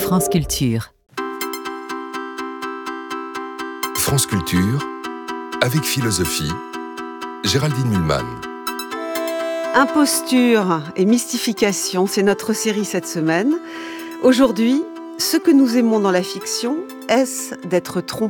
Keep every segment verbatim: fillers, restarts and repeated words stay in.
France Culture. France Culture, avec philosophie, Géraldine Mühlmann. Imposture et mystification, c'est notre série cette semaine. Aujourd'hui, ce que nous aimons dans la fiction, est-ce d'être trompé ?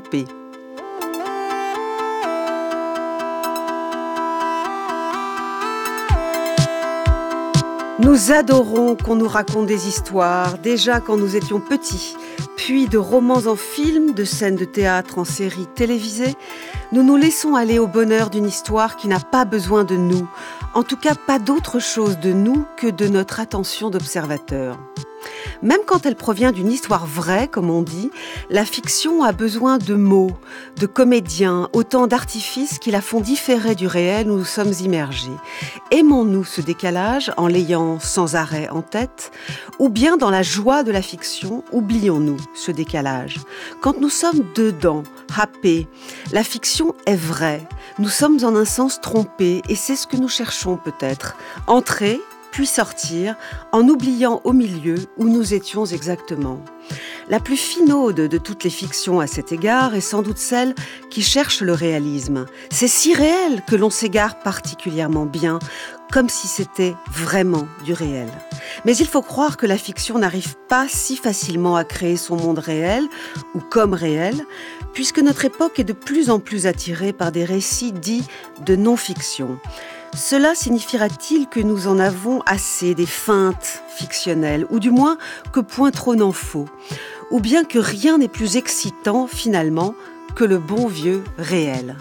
Nous adorons qu'on nous raconte des histoires, déjà quand nous étions petits, puis de romans en film, de scènes de théâtre en séries télévisées. Nous nous laissons aller au bonheur d'une histoire qui n'a pas besoin de nous, en tout cas pas d'autre chose de nous que de notre attention d'observateur. Même quand elle provient d'une histoire vraie, comme on dit, la fiction a besoin de mots, de comédiens, autant d'artifices qui la font différer du réel où nous sommes immergés. Aimons-nous ce décalage en l'ayant sans arrêt en tête, ou bien dans la joie de la fiction, oublions-nous ce décalage ? Quand nous sommes dedans, happés, la fiction est vraie. Nous sommes en un sens trompés, et c'est ce que nous cherchons peut-être. Entrer, puis sortir, en oubliant au milieu où nous étions exactement. La plus finaude de toutes les fictions à cet égard est sans doute celle qui cherche le réalisme. C'est si réel que l'on s'égare particulièrement bien, comme si c'était vraiment du réel. Mais il faut croire que la fiction n'arrive pas si facilement à créer son monde réel, ou comme réel, puisque notre époque est de plus en plus attirée par des récits dits de non-fiction. Cela signifiera-t-il que nous en avons assez des feintes fictionnelles, ou du moins que point trop n'en faut, ou bien que rien n'est plus excitant finalement que le bon vieux réel.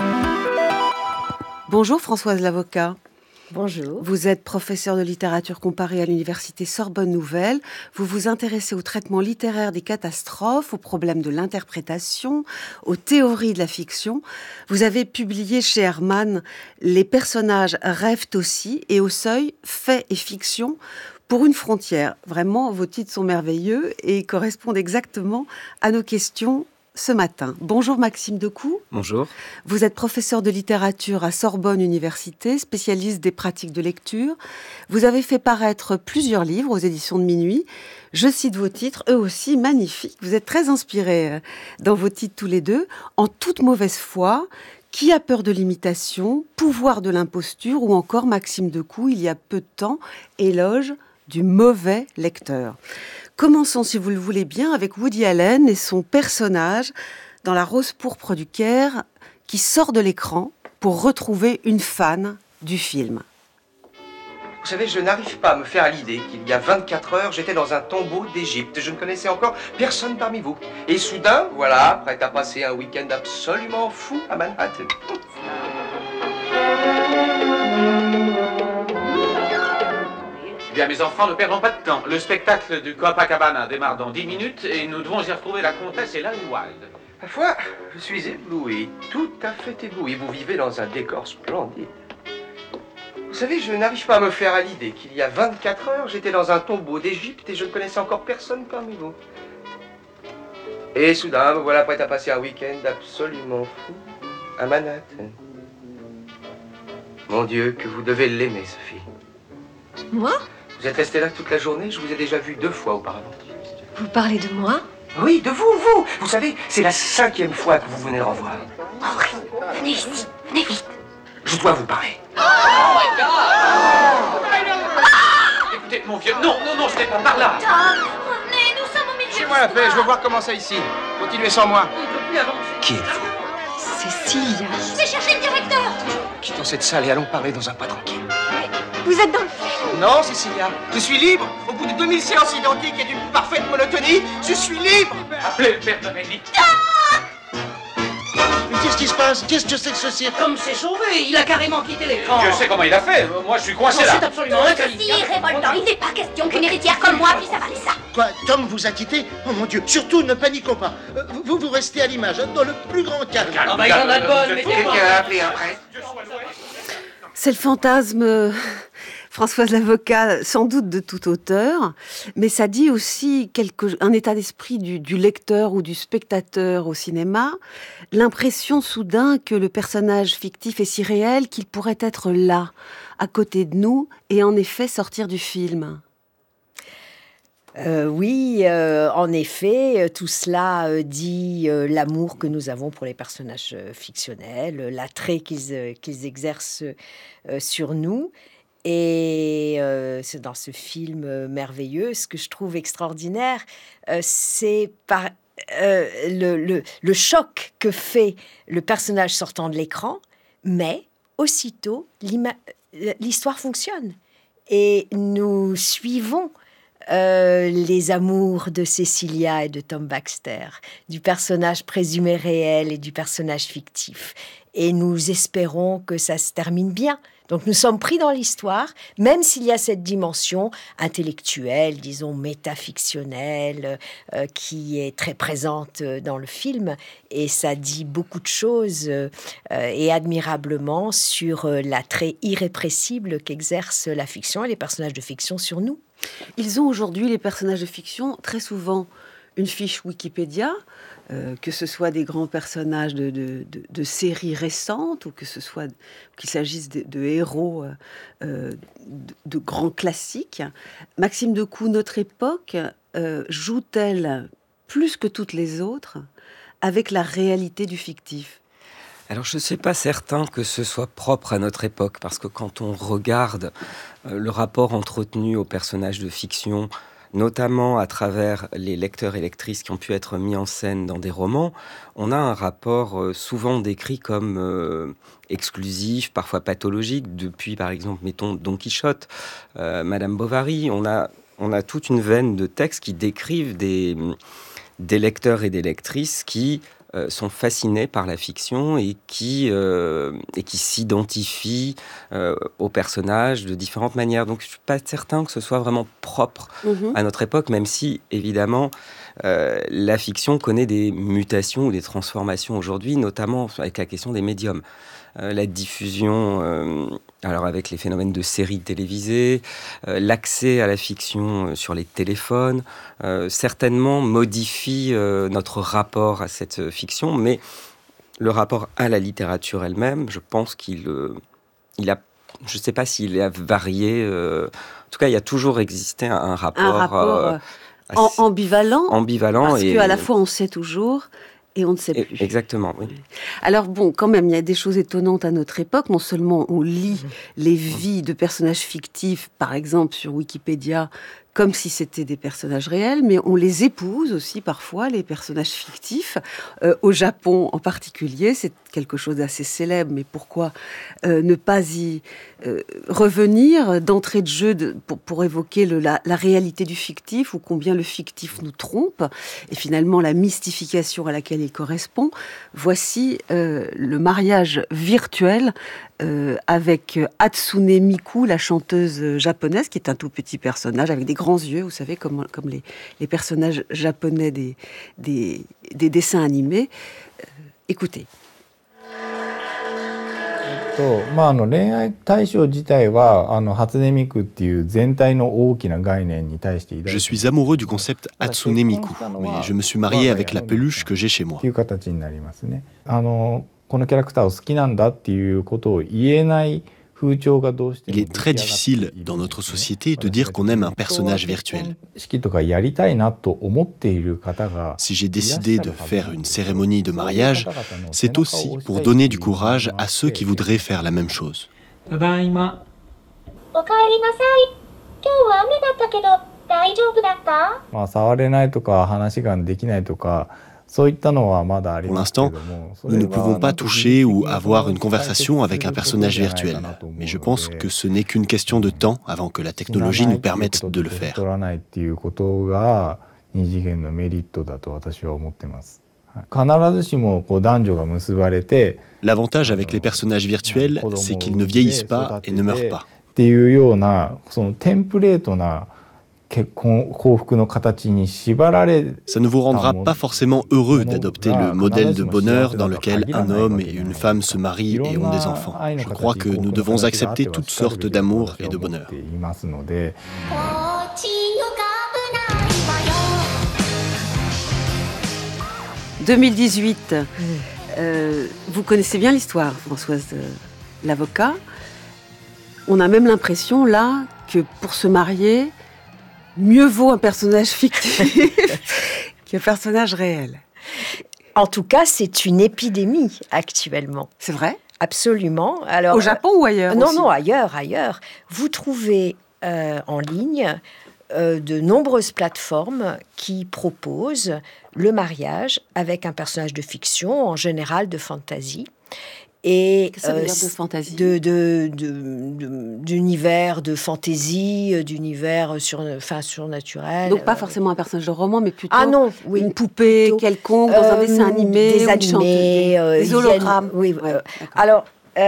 Bonjour Françoise Lavocat. Bonjour. Vous êtes professeure de littérature comparée à l'université Sorbonne Nouvelle. Vous vous intéressez au traitement littéraire des catastrophes, aux problèmes de l'interprétation, aux théories de la fiction. Vous avez publié chez Hermann « Les personnages rêvent aussi » et au Seuil « Fait et fiction » pour une frontière. Vraiment, vos titres sont merveilleux et correspondent exactement à nos questions ce matin. Bonjour Maxime Decoux. Bonjour. Vous êtes professeur de littérature à Sorbonne Université, spécialiste des pratiques de lecture. Vous avez fait paraître plusieurs livres aux éditions de Minuit. Je cite vos titres, eux aussi magnifiques. Vous êtes très inspirés dans vos titres tous les deux. En toute mauvaise foi, Qui a peur de l'imitation, Pouvoir de l'imposture ou encore Maxime Decoux, il y a peu de temps, Éloge du mauvais lecteur. Commençons, si vous le voulez bien, avec Woody Allen et son personnage dans La Rose pourpre du Caire qui sort de l'écran pour retrouver une fan du film. Vous savez, je n'arrive pas à me faire à l'idée qu'il y a vingt-quatre heures, j'étais dans un tombeau d'Égypte. Je ne connaissais encore personne parmi vous. Et soudain, voilà, prête à passer un week-end absolument fou à Manhattan. Bien, mes enfants, ne perdons pas de temps. Le spectacle du Copacabana démarre dans dix minutes et nous devons y retrouver la comtesse et Larry Wilde. Ma foi, je suis ébloui, tout à fait ébloui. Vous vivez dans un décor splendide. Vous savez, je n'arrive pas à me faire à l'idée qu'il y a vingt-quatre heures, j'étais dans un tombeau d'Égypte et je ne connaissais encore personne parmi vous. Et soudain, me voilà prête à passer un week-end absolument fou à Manhattan. Mon Dieu, que vous devez l'aimer, Sophie. Moi ? Vous êtes restée là toute la journée, je vous ai déjà vu deux fois auparavant. Vous parlez de moi ? Oui, de vous, vous Vous savez, c'est la cinquième fois que vous venez le revoir. Henri, venez ici, venez vite. Je dois vous parler. Oh my God! Écoutez, mon vieux, non, non, non, ce n'est pas par là. Tom, revenez, nous sommes au milieu. Laissez-moi la paix, je veux voir comment ça ici. Continuez sans moi. On ne peut plus avancer. Qui êtes-vous? Cécilia. Je vais chercher le directeur. Quittons cette salle et allons parler dans un coin tranquille. Vous êtes dans le film. Non, Cécilia, je suis libre. Au bout de deux mille séances identiques et d'une parfaite monotonie, je suis libre. Appelez le père Doménique. Mais qu'est-ce qui se passe? Qu'est-ce que c'est que ce cirque? Comme c'est sauvé, il a carrément quitté l'écran. Je sais comment il a fait. Moi, je suis coincé Non, là. c'est absolument Ceci est révoltant. Il n'est pas question qu'une héritière comme moi puisse avaler ça. Quoi? Tom vous a quitté? Oh mon Dieu, surtout ne paniquons pas. Euh, Vous, vous restez à l'image, dans le plus grand calme. Ah bah il en a de bonnes, mais Quelqu'un a appelé un prêtre? C'est le fantasme, euh, Françoise Lavocat, sans doute de tout auteur, mais ça dit aussi quelque, un état d'esprit du, du lecteur ou du spectateur au cinéma, l'impression soudain que le personnage fictif est si réel qu'il pourrait être là, à côté de nous, et en effet sortir du film. Euh, oui, euh, en effet, tout cela euh, dit euh, l'amour que nous avons pour les personnages euh, fictionnels, euh, l'attrait qu'ils, euh, qu'ils exercent euh, sur nous. Et euh, c'est dans ce film euh, merveilleux, ce que je trouve extraordinaire, euh, c'est par euh, le, le, le choc que fait le personnage sortant de l'écran, mais aussitôt, l'histoire fonctionne. Et nous suivons Euh, les amours de Cecilia et de Tom Baxter, du personnage présumé réel et du personnage fictif. Et nous espérons que ça se termine bien. Donc nous sommes pris dans l'histoire, même s'il y a cette dimension intellectuelle, disons métafictionnelle, euh, qui est très présente dans le film. Et ça dit beaucoup de choses, euh, et admirablement, sur euh, l'attrait irrépressible qu'exerce la fiction et les personnages de fiction sur nous. Ils ont aujourd'hui, les personnages de fiction, très souvent une fiche Wikipédia, euh, que ce soit des grands personnages de, de, de, de séries récentes ou que ce soit qu'il s'agisse de, de héros euh, de, de grands classiques. Maxime Decoux, notre époque, euh, joue-t-elle plus que toutes les autres avec la réalité du fictif ? Alors je ne suis pas certain que ce soit propre à notre époque, parce que quand on regarde euh, le rapport entretenu aux personnages de fiction, notamment à travers les lecteurs et lectrices qui ont pu être mis en scène dans des romans, on a un rapport euh, souvent décrit comme euh, exclusif, parfois pathologique, depuis par exemple, mettons, Don Quichotte, euh, Madame Bovary. On a, on a toute une veine de textes qui décrivent des, des lecteurs et des lectrices qui Euh, sont fascinés par la fiction et qui, euh, et qui s'identifient euh, aux personnages de différentes manières. Donc je ne suis pas certain que ce soit vraiment propre mmh. à notre époque, même si, évidemment, euh, la fiction connaît des mutations ou des transformations aujourd'hui, notamment avec la question des médiums. Euh, la diffusion, euh, alors avec les phénomènes de séries télévisées, euh, l'accès à la fiction sur les téléphones, euh, certainement modifie euh, notre rapport à cette fiction, mais le rapport à la littérature elle-même, je pense qu'il euh, il a, je ne sais pas s'il a varié, euh, en tout cas il y a toujours existé un, un rapport, un rapport euh, assez ambivalent, ambivalent parce et, qu'à la fois on sait toujours et on ne sait plus. Exactement, oui. Alors bon, quand même, il y a des choses étonnantes à notre époque. Non seulement on lit les vies de personnages fictifs, par exemple sur Wikipédia, comme si c'était des personnages réels, mais on les épouse aussi parfois, les personnages fictifs. Euh, au Japon en particulier, c'est quelque chose d'assez célèbre, mais pourquoi euh, ne pas y euh, revenir d'entrée de jeu de, pour, pour évoquer le, la, la réalité du fictif, ou combien le fictif nous trompe, et finalement la mystification à laquelle il correspond. Voici euh, le mariage virtuel Euh, avec Hatsune Miku, la chanteuse japonaise, qui est un tout petit personnage avec des grands yeux, vous savez, comme, comme les, les personnages japonais des, des, des dessins animés. Euh, écoutez. Je suis amoureux du concept Hatsune Miku, mais je me suis marié avec la peluche que j'ai chez moi. Il est très difficile dans notre société de dire qu'on aime un personnage virtuel. Si j'ai décidé de faire une cérémonie de mariage, c'est aussi pour donner du courage à ceux qui voudraient faire la même chose. Pour l'instant, nous ne pouvons pas toucher ou avoir une conversation avec un personnage virtuel. Mais je pense que ce n'est qu'une question de temps avant que la technologie nous permette de le faire. L'avantage avec les personnages virtuels, c'est qu'ils ne vieillissent pas et ne meurent pas. Ça ne vous rendra pas forcément heureux d'adopter le modèle de bonheur dans lequel un homme et une femme se marient et ont des enfants. Je crois que nous devons accepter toutes sortes d'amour et de bonheur. deux mille dix-huit, euh, vous connaissez bien l'histoire, Françoise euh, l'avocat. On a même l'impression là que pour se marier, Mieux vaut un personnage fictif qu'un personnage réel. En tout cas, c'est une épidémie actuellement. C'est vrai ? Absolument. Alors, au Japon ou ailleurs Non, aussi non, ailleurs, ailleurs. Vous trouvez euh, en ligne euh, de nombreuses plateformes qui proposent le mariage avec un personnage de fiction, en général de fantasy. Et Qu'est-ce que ça veut dire de fantasy ? de, de, de, de, d'univers de fantaisie, d'univers sur, enfin, surnaturel. Donc pas forcément un personnage de roman, mais plutôt ah non, oui, une poupée plutôt, quelconque dans euh, un dessin animé, des ou animés, une euh, des hologrammes. Oui, ouais, euh, alors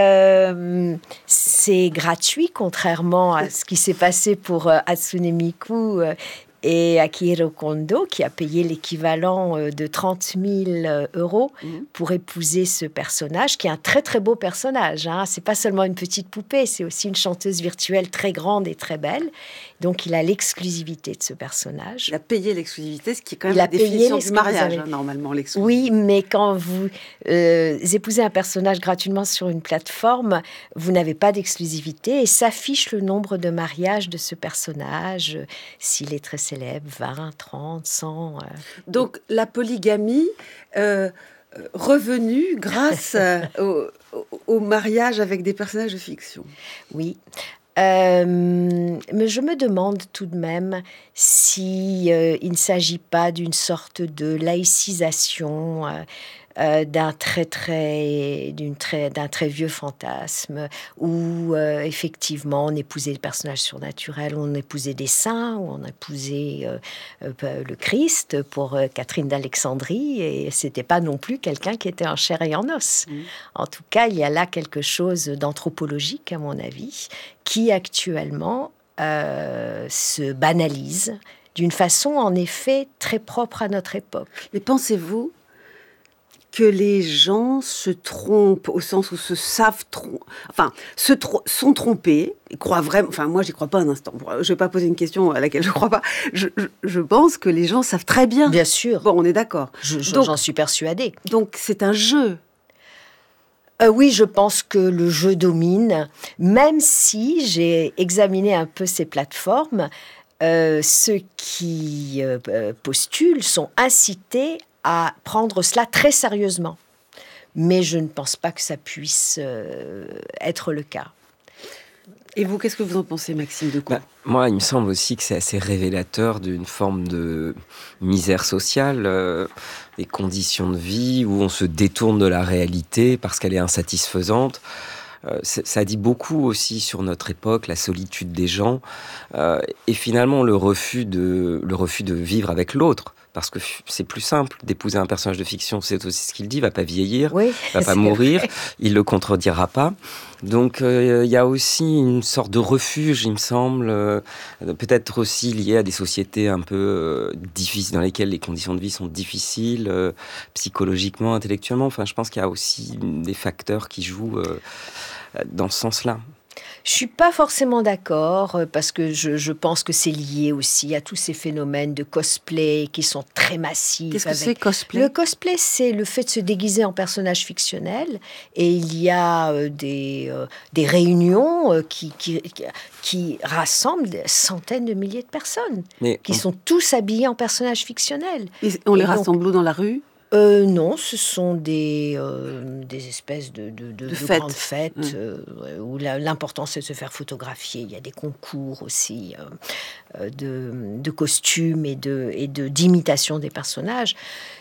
euh, c'est gratuit, contrairement à ce qui s'est passé pour euh, Hatsune Miku euh, et Akihiro Kondo, qui a payé l'équivalent de trente mille euros mmh. pour épouser ce personnage, qui est un très très beau personnage. Hein. C'est pas seulement une petite poupée, c'est aussi une chanteuse virtuelle très grande et très belle. Donc il a l'exclusivité de ce personnage. Il a payé l'exclusivité, ce qui est quand même il la a définition du mariage, hein, normalement. Oui, mais quand vous euh, épousez un personnage gratuitement sur une plateforme, vous n'avez pas d'exclusivité et s'affiche le nombre de mariages de ce personnage, euh, s'il est très célèbre, vingt, trente, cent. Euh. Donc la polygamie euh, revenue grâce au, au, au mariage avec des personnages de fiction. Oui. Euh, mais je me demande tout de même si euh, il ne s'agit pas d'une sorte de laïcisation euh, euh, d'un très très d'une très d'un très vieux fantasme où euh, effectivement on épousait le personnage surnaturel, on épousait des saints, ou on épousait euh, euh, le Christ pour euh, Catherine d'Alexandrie, et c'était pas non plus quelqu'un qui était en chair et en os. Mmh. En tout cas, il y a là quelque chose d'anthropologique, à mon avis, qui actuellement euh, se banalise d'une façon en effet très propre à notre époque. Mais pensez-vous que les gens se trompent au sens où se savent tromper, enfin, se tro- sont trompés, ils croient vraiment, enfin, moi, j'y crois pas un instant. Je ne vais pas poser une question à laquelle je ne crois pas. Je, je, je pense que les gens savent très bien. Bien sûr. Bon, on est d'accord. Je, je, donc, j'en suis persuadée. Donc, c'est un jeu. Euh, oui, je pense que le jeu domine, même si j'ai examiné un peu ces plateformes, euh, ceux qui euh, postulent sont incités à prendre cela très sérieusement. Mais je ne pense pas que ça puisse euh, être le cas. Et vous, qu'est-ce que vous en pensez, Maxime Decoux ? Bah, moi, il me semble aussi que c'est assez révélateur d'une forme de misère sociale, euh, des conditions de vie où on se détourne de la réalité parce qu'elle est insatisfaisante. Euh, ça dit beaucoup aussi sur notre époque, la solitude des gens, euh, et finalement le refus de, le refus de vivre avec l'autre. Parce que c'est plus simple d'épouser un personnage de fiction, c'est aussi ce qu'il dit, il ne va pas vieillir, oui, il ne va pas mourir, il ne le contredira pas. Donc il euh, y a aussi une sorte de refuge, il me semble, euh, peut-être aussi lié à des sociétés un peu euh, difficiles, dans lesquelles les conditions de vie sont difficiles, euh, psychologiquement, intellectuellement. Enfin, je pense qu'il y a aussi des facteurs qui jouent euh, dans ce sens-là. Je ne suis pas forcément d'accord, parce que je, je pense que c'est lié aussi à tous ces phénomènes de cosplay qui sont très massifs. Qu'est-ce que avec... c'est, cosplay ? Le cosplay, c'est le fait de se déguiser en personnage fictionnel. Et il y a euh, des, euh, des réunions euh, qui, qui, qui rassemblent des centaines de milliers de personnes, Mais qui on... sont tous habillés en personnage fictionnel. Et on les et rassemble donc... dans la rue ? Euh, non, ce sont des, euh, des espèces de, de, de, de, de grandes fêtes mmh. euh, où la, l'important c'est de se faire photographier. Il y a des concours aussi euh, de, de costumes et, de, et de, d'imitation des personnages.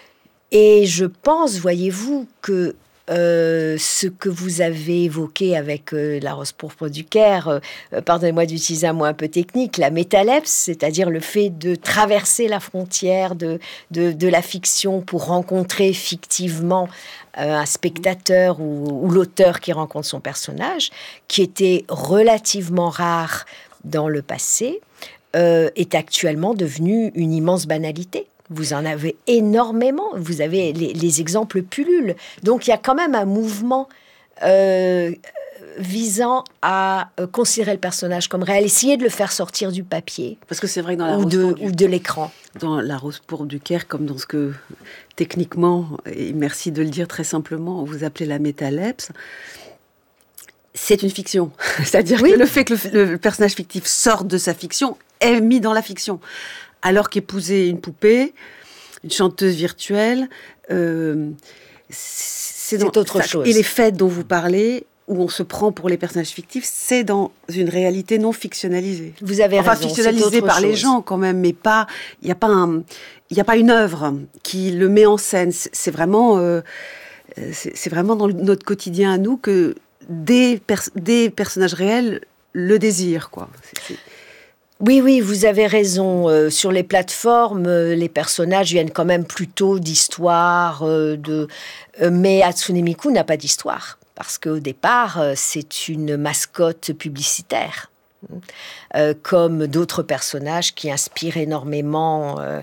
Et je pense, voyez-vous, que Euh, ce que vous avez évoqué avec euh, la rose pourpre du Caire, euh, pardonnez-moi d'utiliser un mot un peu technique, la métalepse, c'est-à-dire le fait de traverser la frontière de, de, de la fiction pour rencontrer fictivement euh, un spectateur ou, ou l'auteur qui rencontre son personnage, qui était relativement rare dans le passé, euh, est actuellement devenu une immense banalité. Vous en avez énormément, vous avez les, les exemples pullulent. Donc il y a quand même un mouvement euh, visant à euh, considérer le personnage comme réel, essayer de le faire sortir du papier. Parce que c'est vrai que dans la ou, rose de, du... ou de l'écran. Dans la rose pourpre du Caire, comme dans ce que techniquement, et merci de le dire très simplement, vous appelez la métalepse, c'est une fiction. C'est-à-dire oui. que le fait que le, le personnage fictif sorte de sa fiction est mis dans la fiction. Alors qu'épouser une poupée, une chanteuse virtuelle, euh, c'est, c'est dans, autre ça, chose. Et les fêtes dont vous parlez, où on se prend pour les personnages fictifs, c'est dans une réalité non fictionnalisée. Vous avez enfin, raison. Enfin, fictionnalisée par chose. Les gens quand même, mais pas. Il n'y a pas un, il n'y a pas une œuvre qui le met en scène. C'est, c'est vraiment, euh, c'est, c'est vraiment dans notre quotidien à nous que des, pers- des personnages réels le désirent, quoi. C'est, c'est... Oui, oui, vous avez raison. Euh, sur les plateformes, euh, les personnages viennent quand même plutôt d'histoires. Euh, de... Euh, mais Hatsune Miku n'a pas d'histoire. Parce qu'au départ, euh, c'est une mascotte publicitaire. Euh, comme d'autres personnages qui inspirent énormément euh,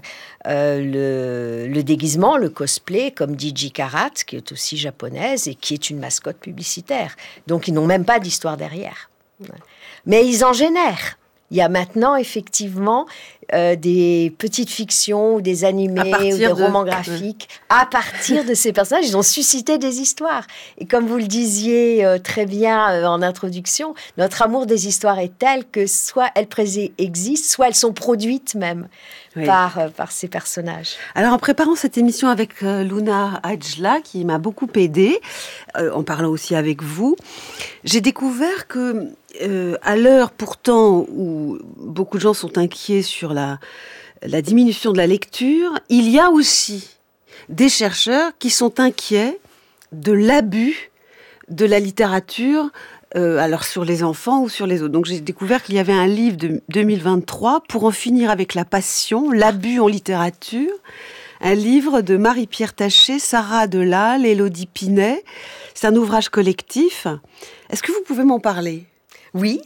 euh, le, le déguisement, le cosplay, comme Gigi Karat, qui est aussi japonaise et qui est une mascotte publicitaire. Donc, ils n'ont même pas d'histoire derrière. Mais ils en génèrent. Il y a maintenant, effectivement, euh, des petites fictions ou des animés ou des de... romans graphiques à partir de ces personnages. Ils ont suscité des histoires. Et comme vous le disiez euh, très bien euh, en introduction, notre amour des histoires est tel que soit elles pré- existent, soit elles sont produites même oui. par, euh, par ces personnages. Alors, en préparant cette émission avec euh, Luna Ajla, qui m'a beaucoup aidée, euh, en parlant aussi avec vous, j'ai découvert que Euh, à l'heure pourtant où beaucoup de gens sont inquiets sur la, la diminution de la lecture, il y a aussi des chercheurs qui sont inquiets de l'abus de la littérature, euh, alors sur les enfants ou sur les autres. Donc j'ai découvert qu'il y avait un livre de deux mille vingt-trois, Pour en finir avec la passion, l'abus en littérature, un livre de Marie-Pierre Taché, Sarah Delal, Élodie Pinet. C'est un ouvrage collectif. Est-ce que vous pouvez m'en parler ? Oui.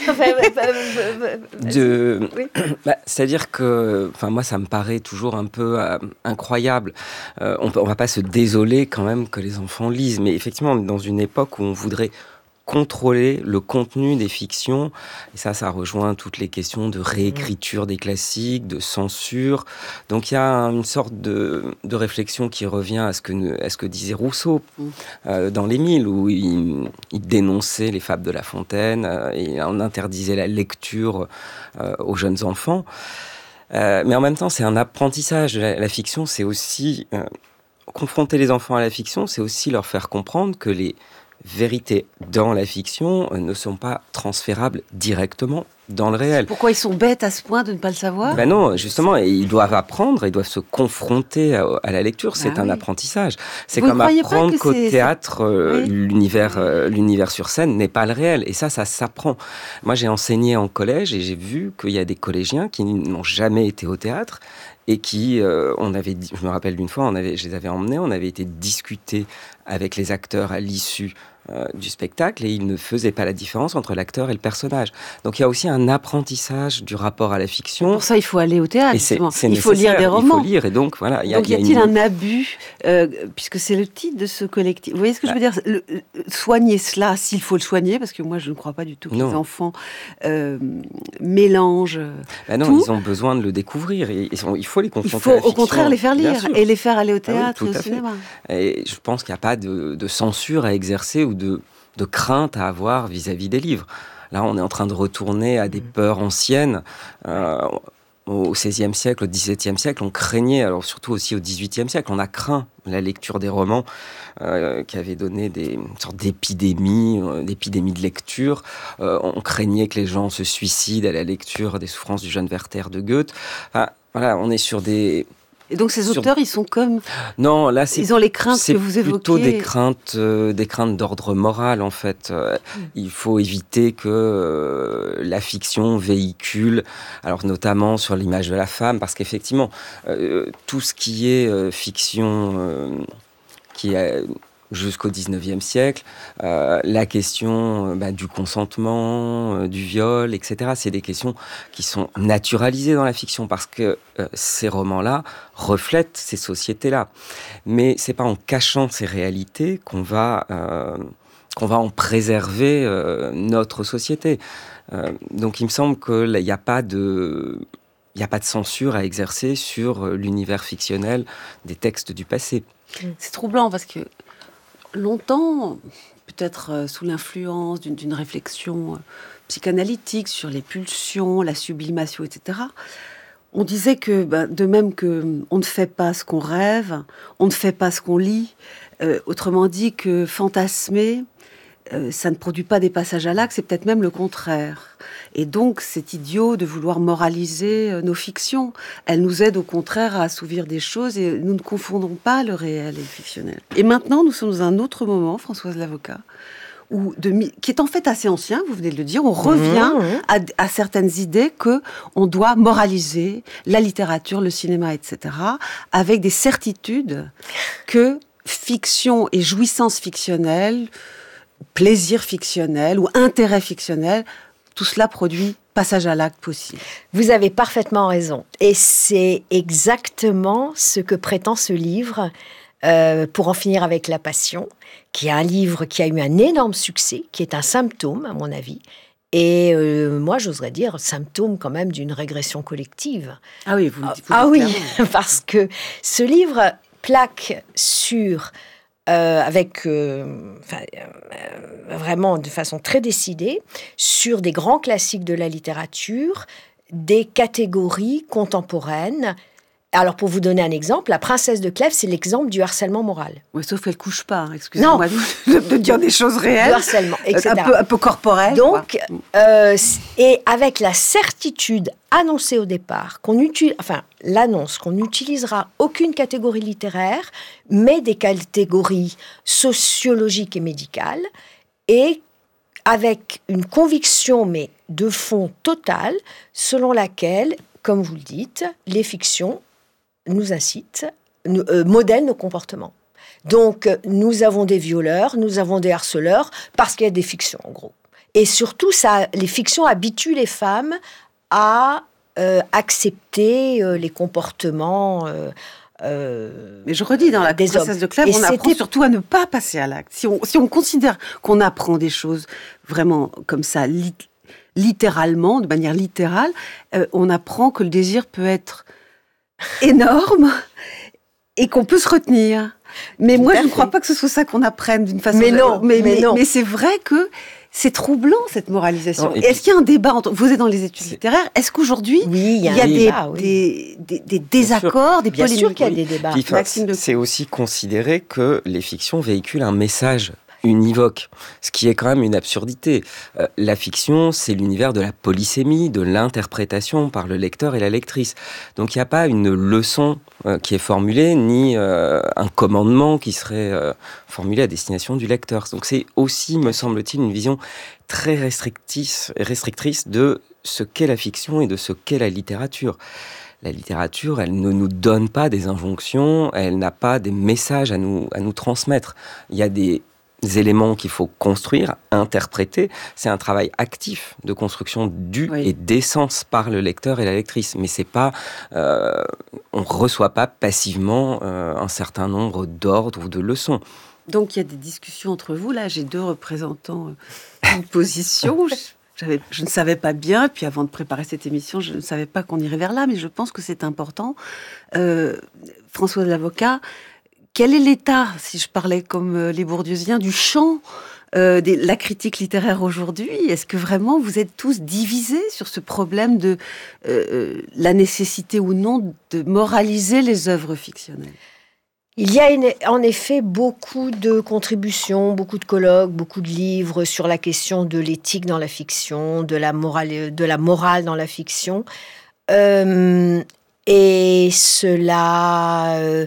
de, oui. Bah, c'est-à-dire que, enfin, moi, ça me paraît toujours un peu euh, incroyable. Euh, on ne va pas se désoler quand même que les enfants lisent, mais effectivement, on est dans une époque où on voudrait contrôler le contenu des fictions, et ça, ça rejoint toutes les questions de réécriture des classiques, de censure. Donc il y a une sorte de, de réflexion qui revient à ce que, à ce que disait Rousseau euh, dans l'Émile, où il, il dénonçait les fables de La Fontaine, euh, et on interdisait la lecture euh, aux jeunes enfants. Euh, mais en même temps, c'est un apprentissage. La, la fiction, c'est aussi... Euh, confronter les enfants à la fiction, c'est aussi leur faire comprendre que les vérités dans la fiction ne sont pas transférables directement dans le réel. Pourquoi ils sont bêtes à ce point de ne pas le savoir ? Ben non, justement, ils doivent apprendre, ils doivent se confronter à, à la lecture. C'est ah un oui. apprentissage. C'est Vous comme apprendre qu'au c'est... théâtre, euh, oui. l'univers, euh, l'univers sur scène n'est pas le réel. Et ça, ça s'apprend. Moi, j'ai enseigné en collège et j'ai vu qu'il y a des collégiens qui n'ont jamais été au théâtre et qui, euh, on avait, je me rappelle d'une fois, on avait, je les avais emmenés, on avait été discuter avec les acteurs à l'issue euh, du spectacle, et ils ne faisaient pas la différence entre l'acteur et le personnage. Donc il y a aussi un apprentissage du rapport à la fiction. Pour ça, il faut aller au théâtre. Et c'est, c'est il faut lire des romans. Il faut lire, et donc voilà. Y a, donc y, a y a-t-il une... un abus, euh, puisque c'est le titre de ce collectif. Vous voyez ce que bah. je veux dire ? le, le, Soigner cela, s'il faut le soigner, parce que moi je ne crois pas du tout que non. les enfants euh, mélangent. Bah non, tout. Ils ont besoin de le découvrir. Et, et il faut les confronter. Il faut à la fiction, au contraire les faire lire et les faire aller au théâtre ah oui, et au cinéma. Et je pense qu'il n'y a pas de, de censure à exercer ou de, de crainte à avoir vis-à-vis des livres. Là, on est en train de retourner à des peurs anciennes. Euh, au seizième siècle, au dix-septième siècle, on craignait, alors surtout aussi au dix-huitième siècle, on a craint la lecture des romans euh, qui avait donné des une sorte d'épidémie, euh, d'épidémie de lecture. Euh, on craignait que les gens se suicident à la lecture des Souffrances du jeune Werther de Goethe. Enfin, voilà, on est sur des... Et donc ces auteurs, sur... ils sont comme... Non, là, c'est... Ils ont les craintes que vous évoquez. C'est plutôt des craintes, euh, des craintes d'ordre moral, en fait. Euh, mmh. Il faut éviter que euh, la fiction véhicule, alors notamment sur l'image de la femme, parce qu'effectivement, euh, tout ce qui est euh, fiction euh, qui est... jusqu'au dix-neuvième siècle, euh, la question bah, du consentement, euh, du viol, et cetera, c'est des questions qui sont naturalisées dans la fiction parce que euh, ces romans-là reflètent ces sociétés-là. Mais c'est pas en cachant ces réalités qu'on va, euh, qu'on va en préserver euh, notre société. Euh, donc il me semble qu'il n'y a pas de... Il n'y a pas de censure à exercer sur l'univers fictionnel des textes du passé. C'est troublant parce que longtemps, peut-être sous l'influence d'une, d'une réflexion psychanalytique sur les pulsions, la sublimation, et cetera, on disait que, ben, de même qu'on ne fait pas ce qu'on rêve, on ne fait pas ce qu'on lit, euh, autrement dit que fantasmer, euh, ça ne produit pas des passages à l'acte, c'est peut-être même le contraire. Et donc, c'est idiot de vouloir moraliser euh, nos fictions. Elles nous aident au contraire à assouvir des choses et nous ne confondons pas le réel et le fictionnel. Et maintenant, nous sommes dans un autre moment, Françoise Lavocat, Ou de, qui est en fait assez ancien, vous venez de le dire, on revient mmh. à, à certaines idées que on doit moraliser la littérature, le cinéma, et cetera, avec des certitudes que fiction et jouissance fictionnelle, plaisir fictionnel ou intérêt fictionnel, tout cela produit passage à l'acte possible. Vous avez parfaitement raison. Et c'est exactement ce que prétend ce livre, Euh, pour en finir avec la passion, qui est un livre qui a eu un énorme succès, qui est un symptôme, à mon avis, et euh, moi, j'oserais dire, symptôme quand même d'une régression collective. Ah oui, vous le dites. Ah, ah oui, parce que ce livre plaque sur, euh, avec, euh, enfin, euh, vraiment de façon très décidée, sur des grands classiques de la littérature, des catégories contemporaines. Alors, pour vous donner un exemple, La Princesse de Clèves, c'est l'exemple du harcèlement moral. Oui, sauf qu'elle ne couche pas, hein, excusez-moi de, de dire des choses réelles. Du harcèlement, et cetera. Un peu, un peu corporel. Donc, euh, et avec la certitude annoncée au départ, qu'on utilise, enfin, l'annonce qu'on n'utilisera aucune catégorie littéraire, mais des catégories sociologiques et médicales, et avec une conviction, mais de fond totale, selon laquelle, comme vous le dites, les fictions nous incitent, nous, euh, modèlent nos comportements. Donc, nous avons des violeurs, nous avons des harceleurs, parce qu'il y a des fictions, en gros. Et surtout, ça, les fictions habituent les femmes à euh, accepter euh, les comportements... Euh, euh, Mais je redis, dans La Princesse de Clèves, on apprend surtout à ne pas passer à l'acte. Si on, si on considère qu'on apprend des choses vraiment comme ça, lit, littéralement, de manière littérale, euh, on apprend que le désir peut être énorme et qu'on peut se retenir. Mais Tout moi, je ne crois pas que ce soit ça qu'on apprenne d'une façon... Mais non, mais, mais, mais, non. mais c'est vrai que c'est troublant, cette moralisation. Non, et Est-ce puis, qu'il y a un débat entre... Vous êtes dans les études littéraires. Est-ce qu'aujourd'hui, oui, il y a, il y a des, débat, oui. des, des, des désaccords, des Bien polémiques? sûr qu'il y a des débats. Puis, Maxime, c'est aussi considérer que les fictions véhiculent un message univoque, ce qui est quand même une absurdité. Euh, la fiction, c'est l'univers de la polysémie, de l'interprétation par le lecteur et la lectrice. Donc il n'y a pas une leçon euh, qui est formulée, ni euh, un commandement qui serait euh, formulé à destination du lecteur. Donc c'est aussi, me semble-t-il, une vision très restrictrice, restrictrice de ce qu'est la fiction et de ce qu'est la littérature. La littérature, elle ne nous donne pas des injonctions, elle n'a pas des messages à nous, à nous transmettre. Il y a des éléments qu'il faut construire, interpréter. C'est un travail actif de construction du oui. et d'essence par le lecteur et la lectrice. Mais c'est pas, euh, on reçoit pas passivement euh, un certain nombre d'ordres ou de leçons. Donc il y a des discussions entre vous. Là, j'ai deux représentants d'une position. J'avais, je ne savais pas bien, puis avant de préparer cette émission, je ne savais pas qu'on irait vers là, mais je pense que c'est important. Euh, Françoise Lavocat, quel est l'état, si je parlais comme euh, les bourdieusiens, du champ euh, de la critique littéraire aujourd'hui? Est-ce que vraiment vous êtes tous divisés sur ce problème de euh, la nécessité ou non de moraliser les œuvres fictionnelles? Il y a une, en effet beaucoup de contributions, beaucoup de colloques, beaucoup de livres sur la question de l'éthique dans la fiction, de la morale, de la morale dans la fiction. Euh, et cela... Euh,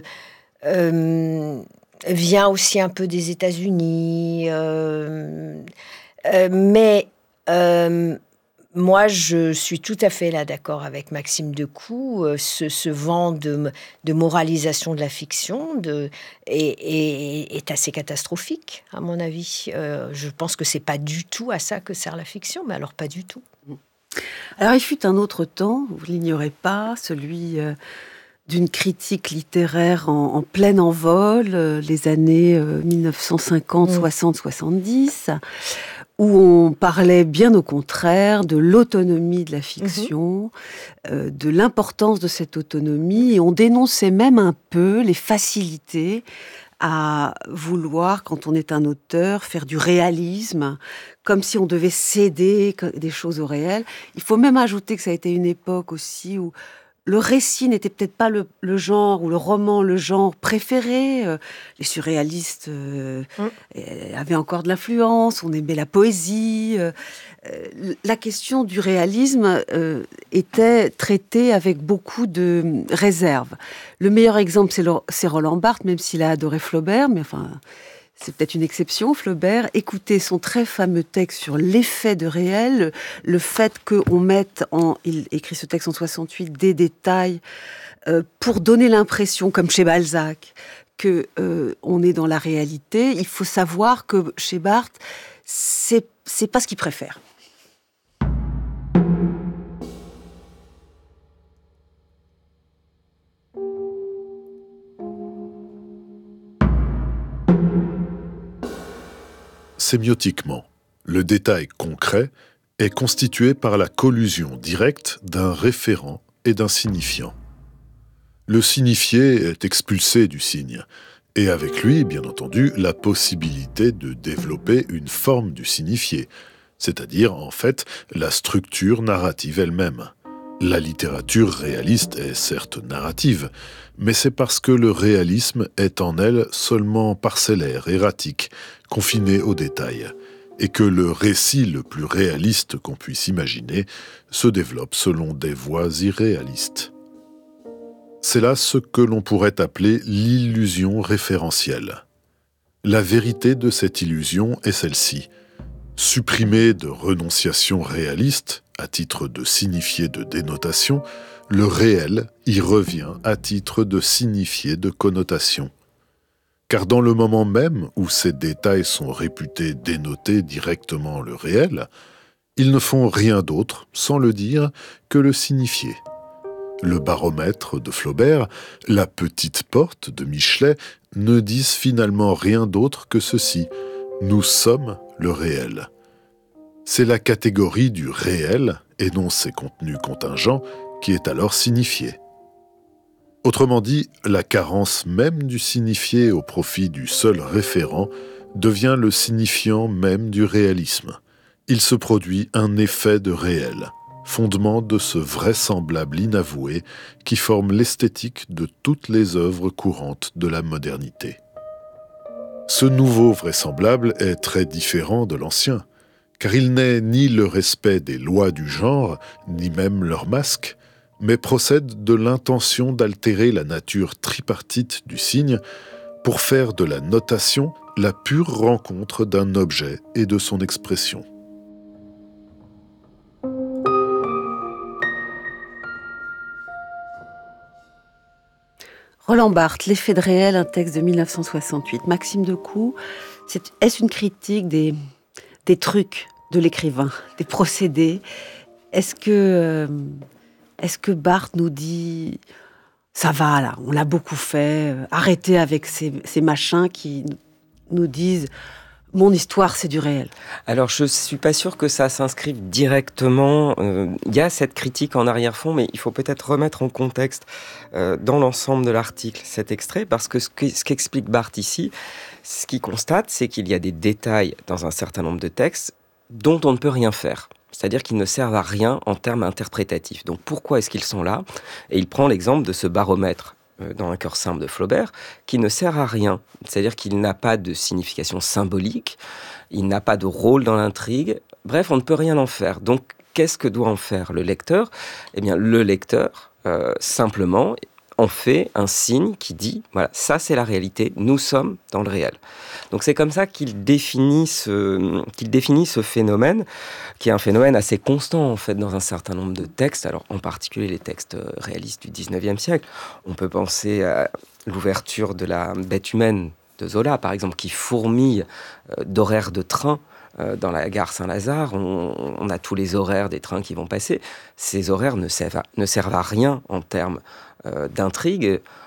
Euh, vient aussi un peu des États-Unis, euh, euh, mais euh, moi je suis tout à fait là d'accord avec Maxime Decoux. Euh, ce, ce vent de, de moralisation de la fiction de, est, est, est assez catastrophique à mon avis. Euh, je pense que c'est pas du tout à ça que sert la fiction, mais alors pas du tout. Alors il fut un autre temps, vous l'ignorez pas, celui euh... d'une critique littéraire en, en plein envol, euh, les années euh, dix-neuf cent cinquante, soixante, soixante-dix, où on parlait bien au contraire de l'autonomie de la fiction, mmh. euh, de l'importance de cette autonomie, et on dénonçait même un peu les facilités à vouloir, quand on est un auteur, faire du réalisme, comme si on devait céder des choses au réel. Il faut même ajouter que ça a été une époque aussi où le récit n'était peut-être pas le, le genre, ou le roman, le genre préféré. Euh, les surréalistes euh, mmh. avaient encore de l'influence, on aimait la poésie. Euh, la question du réalisme euh, était traitée avec beaucoup de réserve. Le meilleur exemple, c'est, le, c'est Roland Barthes, même s'il a adoré Flaubert, mais enfin... c'est peut-être une exception, Flaubert. Écoutez son très fameux texte sur l'effet de réel, le fait qu'on mette en... Il écrit ce texte en soixante-huit, des détails euh, pour donner l'impression, comme chez Balzac, qu'on euh, est dans la réalité. Il faut savoir que chez Barthes, c'est, c'est pas ce qu'il préfère. Sémiotiquement, le détail concret est constitué par la collusion directe d'un référent et d'un signifiant. Le signifié est expulsé du signe, et avec lui, bien entendu, la possibilité de développer une forme du signifié, c'est-à-dire, en fait, la structure narrative elle-même. La littérature réaliste est certes narrative, mais c'est parce que le réalisme est en elle seulement parcellaire, erratique, confiné aux détails, et que le récit le plus réaliste qu'on puisse imaginer se développe selon des voies irréalistes. C'est là ce que l'on pourrait appeler l'illusion référentielle. La vérité de cette illusion est celle-ci. Supprimée de renonciation réaliste, à titre de signifié de dénotation, le réel y revient à titre de signifié de connotation. Car dans le moment même où ces détails sont réputés dénoter directement le réel, ils ne font rien d'autre, sans le dire, que le signifier. Le baromètre de Flaubert, la petite porte de Michelet ne disent finalement rien d'autre que ceci. Nous sommes le réel. C'est la catégorie du réel, et non ses contenus contingents, qui est alors signifiée. Autrement dit, la carence même du signifié au profit du seul référent devient le signifiant même du réalisme. Il se produit un effet de réel, fondement de ce vraisemblable inavoué qui forme l'esthétique de toutes les œuvres courantes de la modernité. Ce nouveau vraisemblable est très différent de l'ancien, car il n'est ni le respect des lois du genre, ni même leur masque, mais procède de l'intention d'altérer la nature tripartite du signe pour faire de la notation la pure rencontre d'un objet et de son expression. Roland Barthes, L'effet de réel, un texte de mille neuf cent soixante-huit. Maxime Decoux, c'est, est-ce une critique des, des trucs de l'écrivain, des procédés? Est-ce que, euh, est-ce que Barthes nous dit « ça va là, on l'a beaucoup fait, euh, arrêtez avec ces, ces machins qui nous disent « mon histoire, c'est du réel ». Alors, je ne suis pas sûr que ça s'inscrive directement. Il euh, y a cette critique en arrière-fond, mais il faut peut-être remettre en contexte euh, dans l'ensemble de l'article cet extrait, parce que ce, que ce qu'explique Barthes ici, ce qu'il constate, c'est qu'il y a des détails dans un certain nombre de textes dont on ne peut rien faire. C'est-à-dire qu'ils ne servent à rien en termes interprétatifs. Donc pourquoi est-ce qu'ils sont là ? Et il prend l'exemple de ce baromètre dans Un cœur simple de Flaubert, qui ne sert à rien. C'est-à-dire qu'il n'a pas de signification symbolique, il n'a pas de rôle dans l'intrigue. Bref, on ne peut rien en faire. Donc, qu'est-ce que doit en faire le lecteur ? Eh bien, le lecteur, euh, simplement, en fait un signe qui dit, voilà, ça c'est la réalité, nous sommes dans le réel. Donc c'est comme ça qu'il définit ce, qu'il définit ce phénomène, qui est un phénomène assez constant en fait dans un certain nombre de textes, alors en particulier les textes réalistes du dix-neuvième siècle. On peut penser à l'ouverture de La Bête humaine de Zola, par exemple, qui fourmille d'horaires de train. Dans la gare Saint-Lazare, on, on a tous les horaires des trains qui vont passer. Ces horaires ne servent à, ne servent à rien en termes euh, d'intrigue.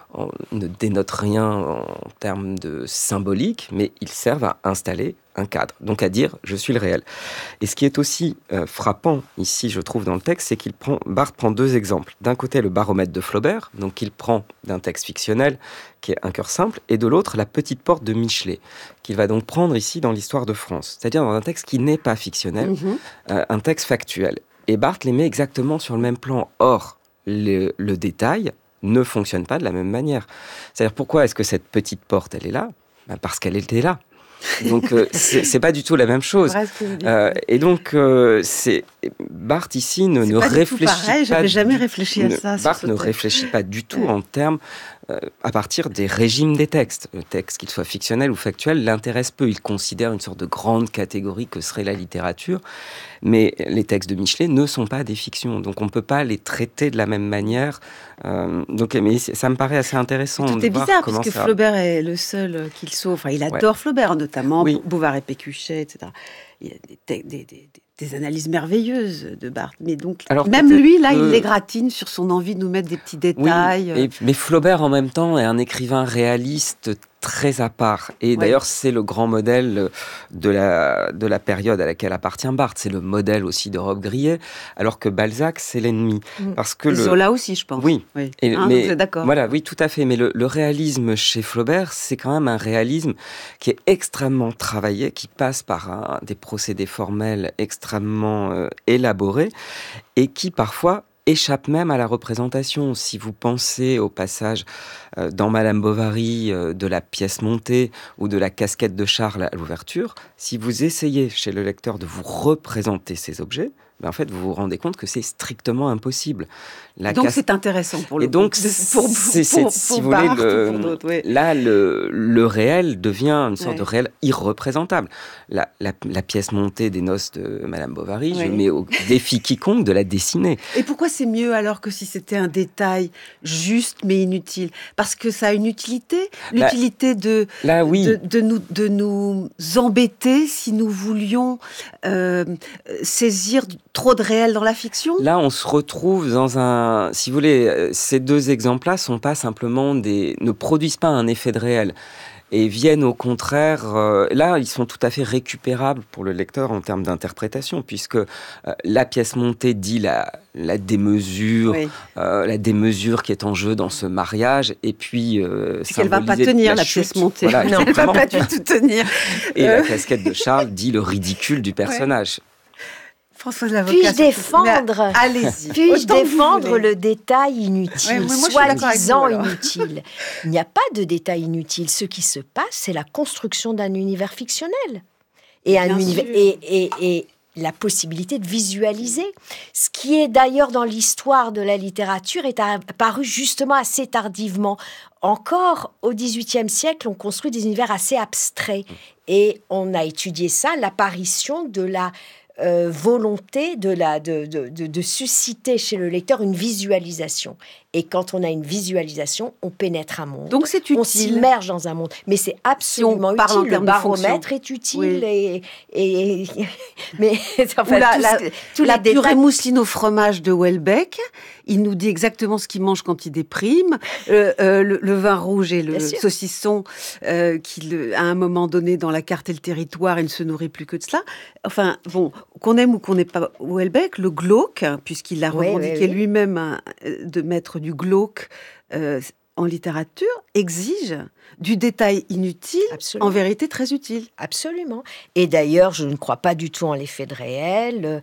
en, ne dénotent rien en termes de symbolique, mais ils servent à installer un cadre, donc à dire « je suis le réel ». Et ce qui est aussi euh, frappant ici, je trouve, dans le texte, c'est qu'il prend, Barthes prend deux exemples. D'un côté, le baromètre de Flaubert, donc il prend d'un texte fictionnel, qui est Un cœur simple, et de l'autre, La petite porte de Michelet, qu'il va donc prendre ici dans l'histoire de France, c'est-à-dire dans un texte qui n'est pas fictionnel, mmh. euh, un texte factuel. Et Barthes les met exactement sur le même plan. Or, le, le détail ne fonctionne pas de la même manière. C'est-à-dire, pourquoi est-ce que cette petite porte, elle est là ? Ben parce qu'elle était là. Donc, euh, c'est, c'est pas du tout la même chose. Euh, et donc, euh, c'est, Barthes, ici, ne, c'est ne pas réfléchit du tout pareil, pas... j'avais jamais réfléchi à ça. Ne, Barthes ne réfléchit pas du tout en termes... Euh, à partir des régimes des textes. Le texte, qu'il soit fictionnel ou factuel, l'intéresse peu. Il considère une sorte de grande catégorie que serait la littérature. Mais les textes de Michelet ne sont pas des fictions. Donc, on ne peut pas les traiter de la même manière. Euh, donc, mais ça me paraît assez intéressant. Tout est bizarre, parce que ça... Flaubert est le seul qu'il sauve. Enfin, il adore ouais. Flaubert, notamment, oui. Bouvard et Pécuchet, et cetera. Il y a des, des, des, des analyses merveilleuses de Barthes. Mais donc, alors, même lui, là, que... il les gratine sur son envie de nous mettre des petits détails. Oui, et, mais Flaubert, en même temps, est un écrivain réaliste très à part. Et ouais. d'ailleurs, c'est le grand modèle de la, de la période à laquelle appartient Barthes. C'est le modèle aussi de Robe Grillet, alors que Balzac, c'est l'ennemi. Mmh. Parce que et le... Zola aussi, je pense. Oui. oui. Et, hein, mais, donc, d'accord. Voilà, oui, tout à fait. Mais le, le réalisme chez Flaubert, c'est quand même un réalisme qui est extrêmement travaillé, qui passe par un, des procédés formels extrêmement euh, élaborés et qui, parfois, échappe même à la représentation. Si vous pensez au passage euh, dans Madame Bovary euh, de la pièce montée ou de la casquette de Charles à l'ouverture, si vous essayez chez le lecteur de vous représenter ces objets, ben en fait, vous vous rendez compte que c'est strictement impossible. La donc, casse... c'est intéressant pour le Et donc, pour, pour, c'est, c'est, pour, si pour vous Barthes, voulez, le, oui. là, le, le réel devient une sorte ouais. de réel irreprésentable. La, la, la pièce montée des noces de Madame Bovary, oui. je mets au défi quiconque de la dessiner. Et pourquoi c'est mieux alors que si c'était un détail juste mais inutile ? Parce que ça a une utilité, l'utilité là, de, là, oui. de, de, nous, de nous embêter si nous voulions euh, saisir trop de réel dans la fiction ? Là, on se retrouve dans un... Si vous voulez, ces deux exemples-là sont pas simplement des... ne produisent pas un effet de réel et viennent au contraire... Euh, là, ils sont tout à fait récupérables pour le lecteur en termes d'interprétation, puisque euh, la pièce montée dit la, la démesure, oui. euh, la démesure qui est en jeu dans ce mariage, et puis... Euh, c'est qu'elle ne va pas tenir, la, la pièce montée. Voilà, non, elle ne va pas du tout tenir. Et euh... la casquette de Charles dit le ridicule du personnage. Ouais. Françoise Lavocat. Puis-je défendre, allez-y. Puis-je défendre le détail inutile, ouais, soi-disant inutile. Il n'y a pas de détail inutile. Ce qui se passe, c'est la construction d'un univers fictionnel. Et, un univers, et, et, et la possibilité de visualiser. Ce qui est d'ailleurs dans l'histoire de la littérature est apparu justement assez tardivement. Encore au dix-huitième siècle, on construit des univers assez abstraits. Et on a étudié ça, l'apparition de la... Euh, volonté de, la, de, de, de, de susciter chez le lecteur une visualisation. Et quand on a une visualisation, on pénètre un monde. Donc c'est utile. On s'immerge dans un monde. Mais c'est absolument si utile. Le baromètre est utile. Oui. Et, et, et, mais enfin, la, tout la, ce, tous la les purée détails... mousseline au fromage de Houellebecq, il nous dit exactement ce qu'il mange quand il déprime. Euh, euh, le, le vin rouge et le saucisson, euh, qu'il, à un moment donné, dans La carte et le territoire, il ne se nourrit plus que de cela. Enfin, bon, qu'on aime ou qu'on n'ait pas Houellebecq, le glauque, puisqu'il a revendiqué oui, oui, oui. lui-même un, de mettre du glauque euh, en littérature, exige du détail inutile, Absolument. En vérité très utile. Absolument. Et d'ailleurs, je ne crois pas du tout en l'effet de réel.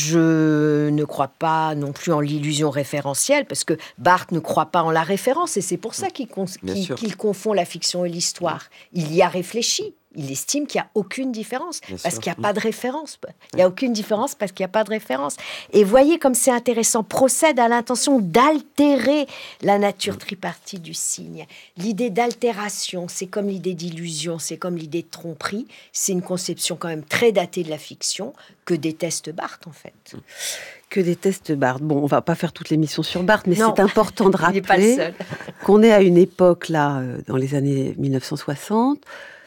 Je ne crois pas non plus en l'illusion référentielle, parce que Barthes ne croit pas en la référence, et c'est pour ça qu'il, con- qu'il, qu'il confond la fiction et l'histoire. Il y a réfléchi. Il estime qu'il n'y a aucune différence, Bien parce sûr. Qu'il n'y a pas de référence. Il n'y a aucune différence parce qu'il n'y a pas de référence. Et voyez comme c'est intéressant, procède à l'intention d'altérer la nature tripartite du signe. L'idée d'altération, c'est comme l'idée d'illusion, c'est comme l'idée de tromperie. C'est une conception quand même très datée de la fiction que déteste Barthes, en fait. Que déteste Barthes. Bon, on ne va pas faire toute l'émission sur Barthes, mais non, c'est important de rappeler qu'on est à une époque, là, dans les années dix-neuf cent soixante,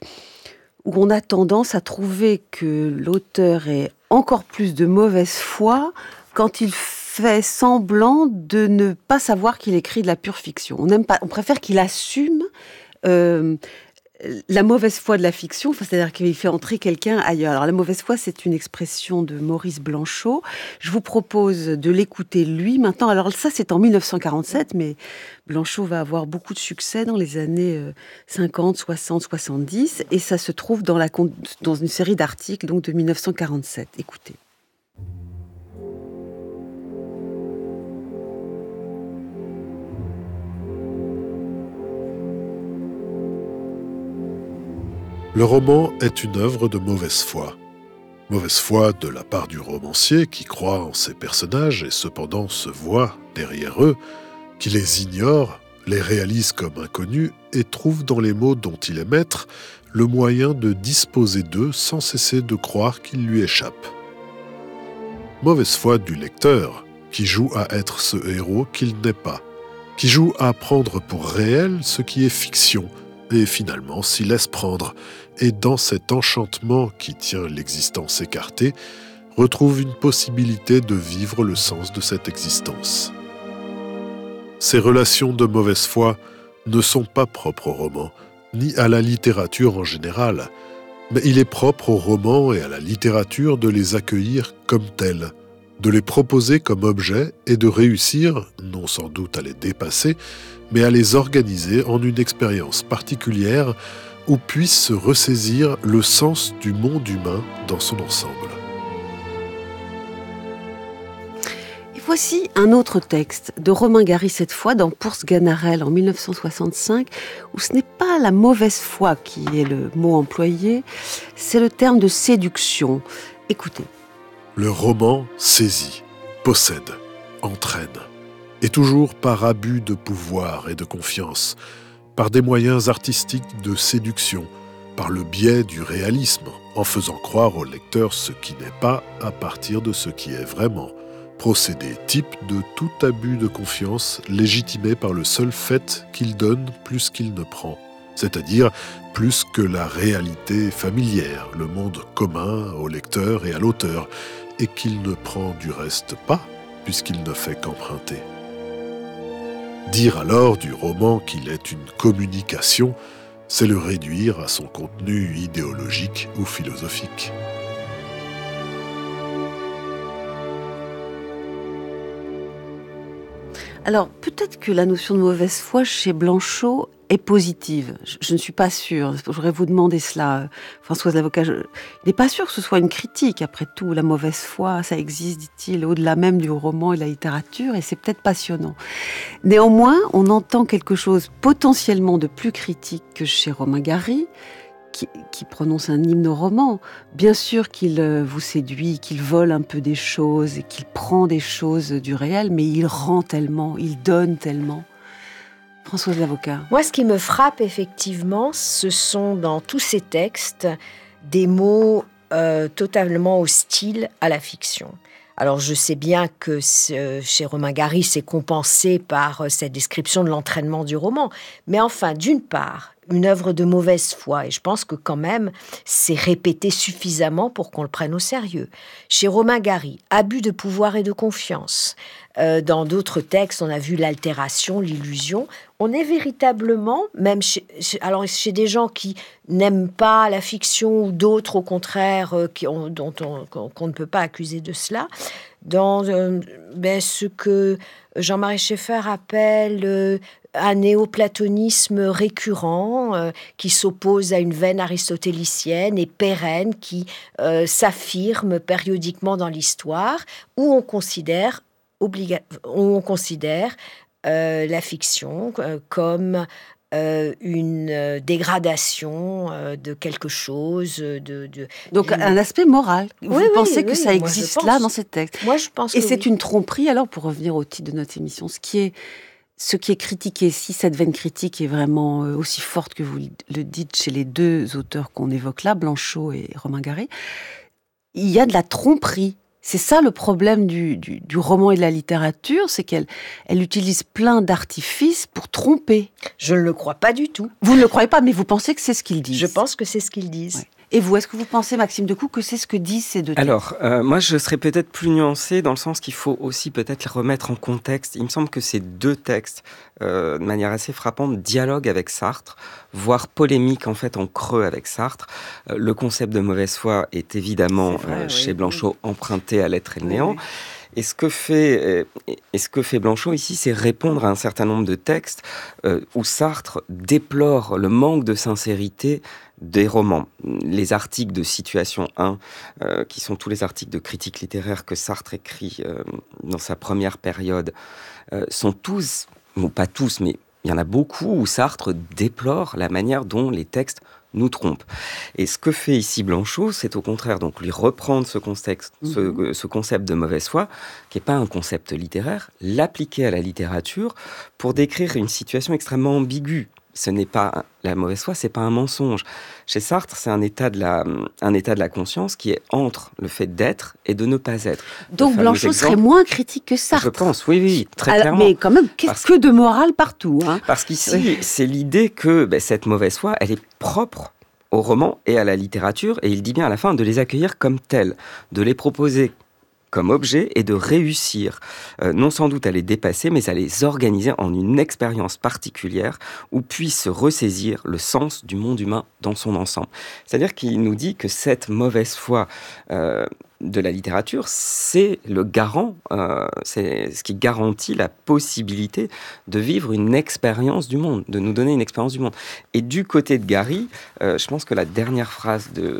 où on a tendance à trouver que l'auteur est encore plus de mauvaise foi quand il fait semblant de ne pas savoir qu'il écrit de la pure fiction. On aime pas, on préfère qu'il assume euh, la mauvaise foi de la fiction, enfin, c'est-à-dire qu'il fait entrer quelqu'un ailleurs. Alors la mauvaise foi, c'est une expression de Maurice Blanchot. Je vous propose de l'écouter lui maintenant. Alors ça, c'est en mille neuf cent quarante-sept, mais Blanchot va avoir beaucoup de succès dans les années cinquante, soixante, soixante-dix, et ça se trouve dans, la, dans une série d'articles donc de mille neuf cent quarante-sept. Écoutez. Le roman est une œuvre de mauvaise foi. Mauvaise foi de la part du romancier qui croit en ses personnages et cependant se voit derrière eux, qui les ignore, les réalise comme inconnus et trouve dans les mots dont il est maître le moyen de disposer d'eux sans cesser de croire qu'ils lui échappent. Mauvaise foi du lecteur qui joue à être ce héros qu'il n'est pas, qui joue à prendre pour réel ce qui est fiction, et finalement s'y laisse prendre, et dans cet enchantement qui tient l'existence écartée, retrouve une possibilité de vivre le sens de cette existence. Ces relations de mauvaise foi ne sont pas propres au roman, ni à la littérature en général, mais il est propre au roman et à la littérature de les accueillir comme tels, de les proposer comme objets et de réussir, non sans doute à les dépasser, mais à les organiser en une expérience particulière où puisse se ressaisir le sens du monde humain dans son ensemble. Et voici un autre texte de Romain Gary, cette fois dans Pours Ganarelle en mille neuf cent soixante-cinq, où ce n'est pas la mauvaise foi qui est le mot employé, c'est le terme de séduction. Écoutez. Le roman saisit, possède, entraîne. Et toujours par abus de pouvoir et de confiance, par des moyens artistiques de séduction, par le biais du réalisme, en faisant croire au lecteur ce qui n'est pas à partir de ce qui est vraiment, procédé type de tout abus de confiance légitimé par le seul fait qu'il donne plus qu'il ne prend, c'est-à-dire plus que la réalité familière, le monde commun au lecteur et à l'auteur, et qu'il ne prend du reste pas, puisqu'il ne fait qu'emprunter. Dire alors du roman qu'il est une communication, c'est le réduire à son contenu idéologique ou philosophique. Alors, peut-être que la notion de mauvaise foi chez Blanchot est positive. Je, je ne suis pas sûre. Je voudrais vous demander cela, Françoise Lavocat. Je, il n'est pas sûr que ce soit une critique. Après tout, la mauvaise foi, ça existe, dit-il, au-delà même du roman et de la littérature, et c'est peut-être passionnant. Néanmoins, on entend quelque chose potentiellement de plus critique que chez Romain Gary, Qui, qui prononce un hymne au roman. Bien sûr qu'il euh, vous séduit, qu'il vole un peu des choses et qu'il prend des choses du réel, mais il rend tellement, il donne tellement. Françoise Lavocat. Moi, ce qui me frappe effectivement, ce sont dans tous ces textes des mots euh, totalement hostiles à la fiction. Alors, je sais bien que ce, chez Romain Gary, c'est compensé par cette description de l'entraînement du roman. Mais enfin, d'une part, une œuvre de mauvaise foi, et je pense que quand même, c'est répété suffisamment pour qu'on le prenne au sérieux. Chez Romain Gary, abus de pouvoir et de confiance. Euh, dans d'autres textes, on a vu l'altération, l'illusion. On est véritablement, même chez, chez, alors chez des gens qui n'aiment pas la fiction ou d'autres, au contraire, euh, qui ont, dont on, qu'on, qu'on ne peut pas accuser de cela, dans euh, ben, ce que Jean-Marie Schaeffer appelle euh, un néoplatonisme récurrent euh, qui s'oppose à une veine aristotélicienne et pérenne qui euh, s'affirme périodiquement dans l'histoire, où on considère, obliga- où on considère euh, la fiction euh, comme euh, une euh, dégradation euh, de quelque chose. De, de, Donc d'une... un aspect moral. Vous oui, pensez oui, que oui, ça moi, existe là dans ces textes? Moi, je pense Et que c'est oui. une tromperie, alors, pour revenir au titre de notre émission, ce qui est... Ce qui est critiqué, si cette veine critique est vraiment aussi forte que vous le dites chez les deux auteurs qu'on évoque là, Blanchot et Romain Gary, il y a de la tromperie. C'est ça le problème du, du, du roman et de la littérature, c'est qu'elle elle utilise plein d'artifices pour tromper. Je ne le crois pas du tout. Vous ne le croyez pas, mais vous pensez que c'est ce qu'ils disent. Je pense que c'est ce qu'ils disent. Ouais. Et vous, est-ce que vous pensez, Maxime Decoux, que c'est ce que disent ces deux textes ? Alors, euh, moi, je serais peut-être plus nuancé dans le sens qu'il faut aussi peut-être les remettre en contexte. Il me semble que ces deux textes, euh, de manière assez frappante, dialoguent avec Sartre, voire polémique en fait en creux avec Sartre. Euh, le concept de mauvaise foi est évidemment c'est vrai, euh, oui, chez oui. Blanchot emprunté à l'être et le Oui, néant. oui. Et ce que fait, et ce que fait Blanchot ici, c'est répondre à un certain nombre de textes euh, où Sartre déplore le manque de sincérité des romans. Les articles de Situation un, euh, qui sont tous les articles de critique littéraire que Sartre écrit euh, dans sa première période, euh, sont tous, ou pas tous, mais il y en a beaucoup où Sartre déplore la manière dont les textes nous trompe. Et ce que fait ici Blanchot, c'est au contraire donc lui reprendre ce, contexte, mmh. ce, ce concept de mauvaise foi, qui n'est pas un concept littéraire, l'appliquer à la littérature pour décrire une situation extrêmement ambiguë. Ce n'est pas la mauvaise foi, c'est pas un mensonge. Chez Sartre, c'est un état de la, un état de la conscience qui est entre le fait d'être et de ne pas être. Donc Blanchot exemple, serait moins critique que Sartre. Je pense, oui, oui, très Alors, clairement. Mais quand même, qu'est-ce parce, que de morale partout, hein. Parce qu'ici, oui. c'est l'idée que ben, cette mauvaise foi, elle est propre au roman et à la littérature, et il dit bien à la fin de les accueillir comme telles, de les proposer comme objet et de réussir, euh, non sans doute à les dépasser, mais à les organiser en une expérience particulière où puisse se ressaisir le sens du monde humain dans son ensemble. C'est-à-dire qu'il nous dit que cette mauvaise foi euh, de la littérature, c'est le garant, euh, c'est ce qui garantit la possibilité de vivre une expérience du monde, de nous donner une expérience du monde. Et du côté de Gary, euh, je pense que la dernière phrase de...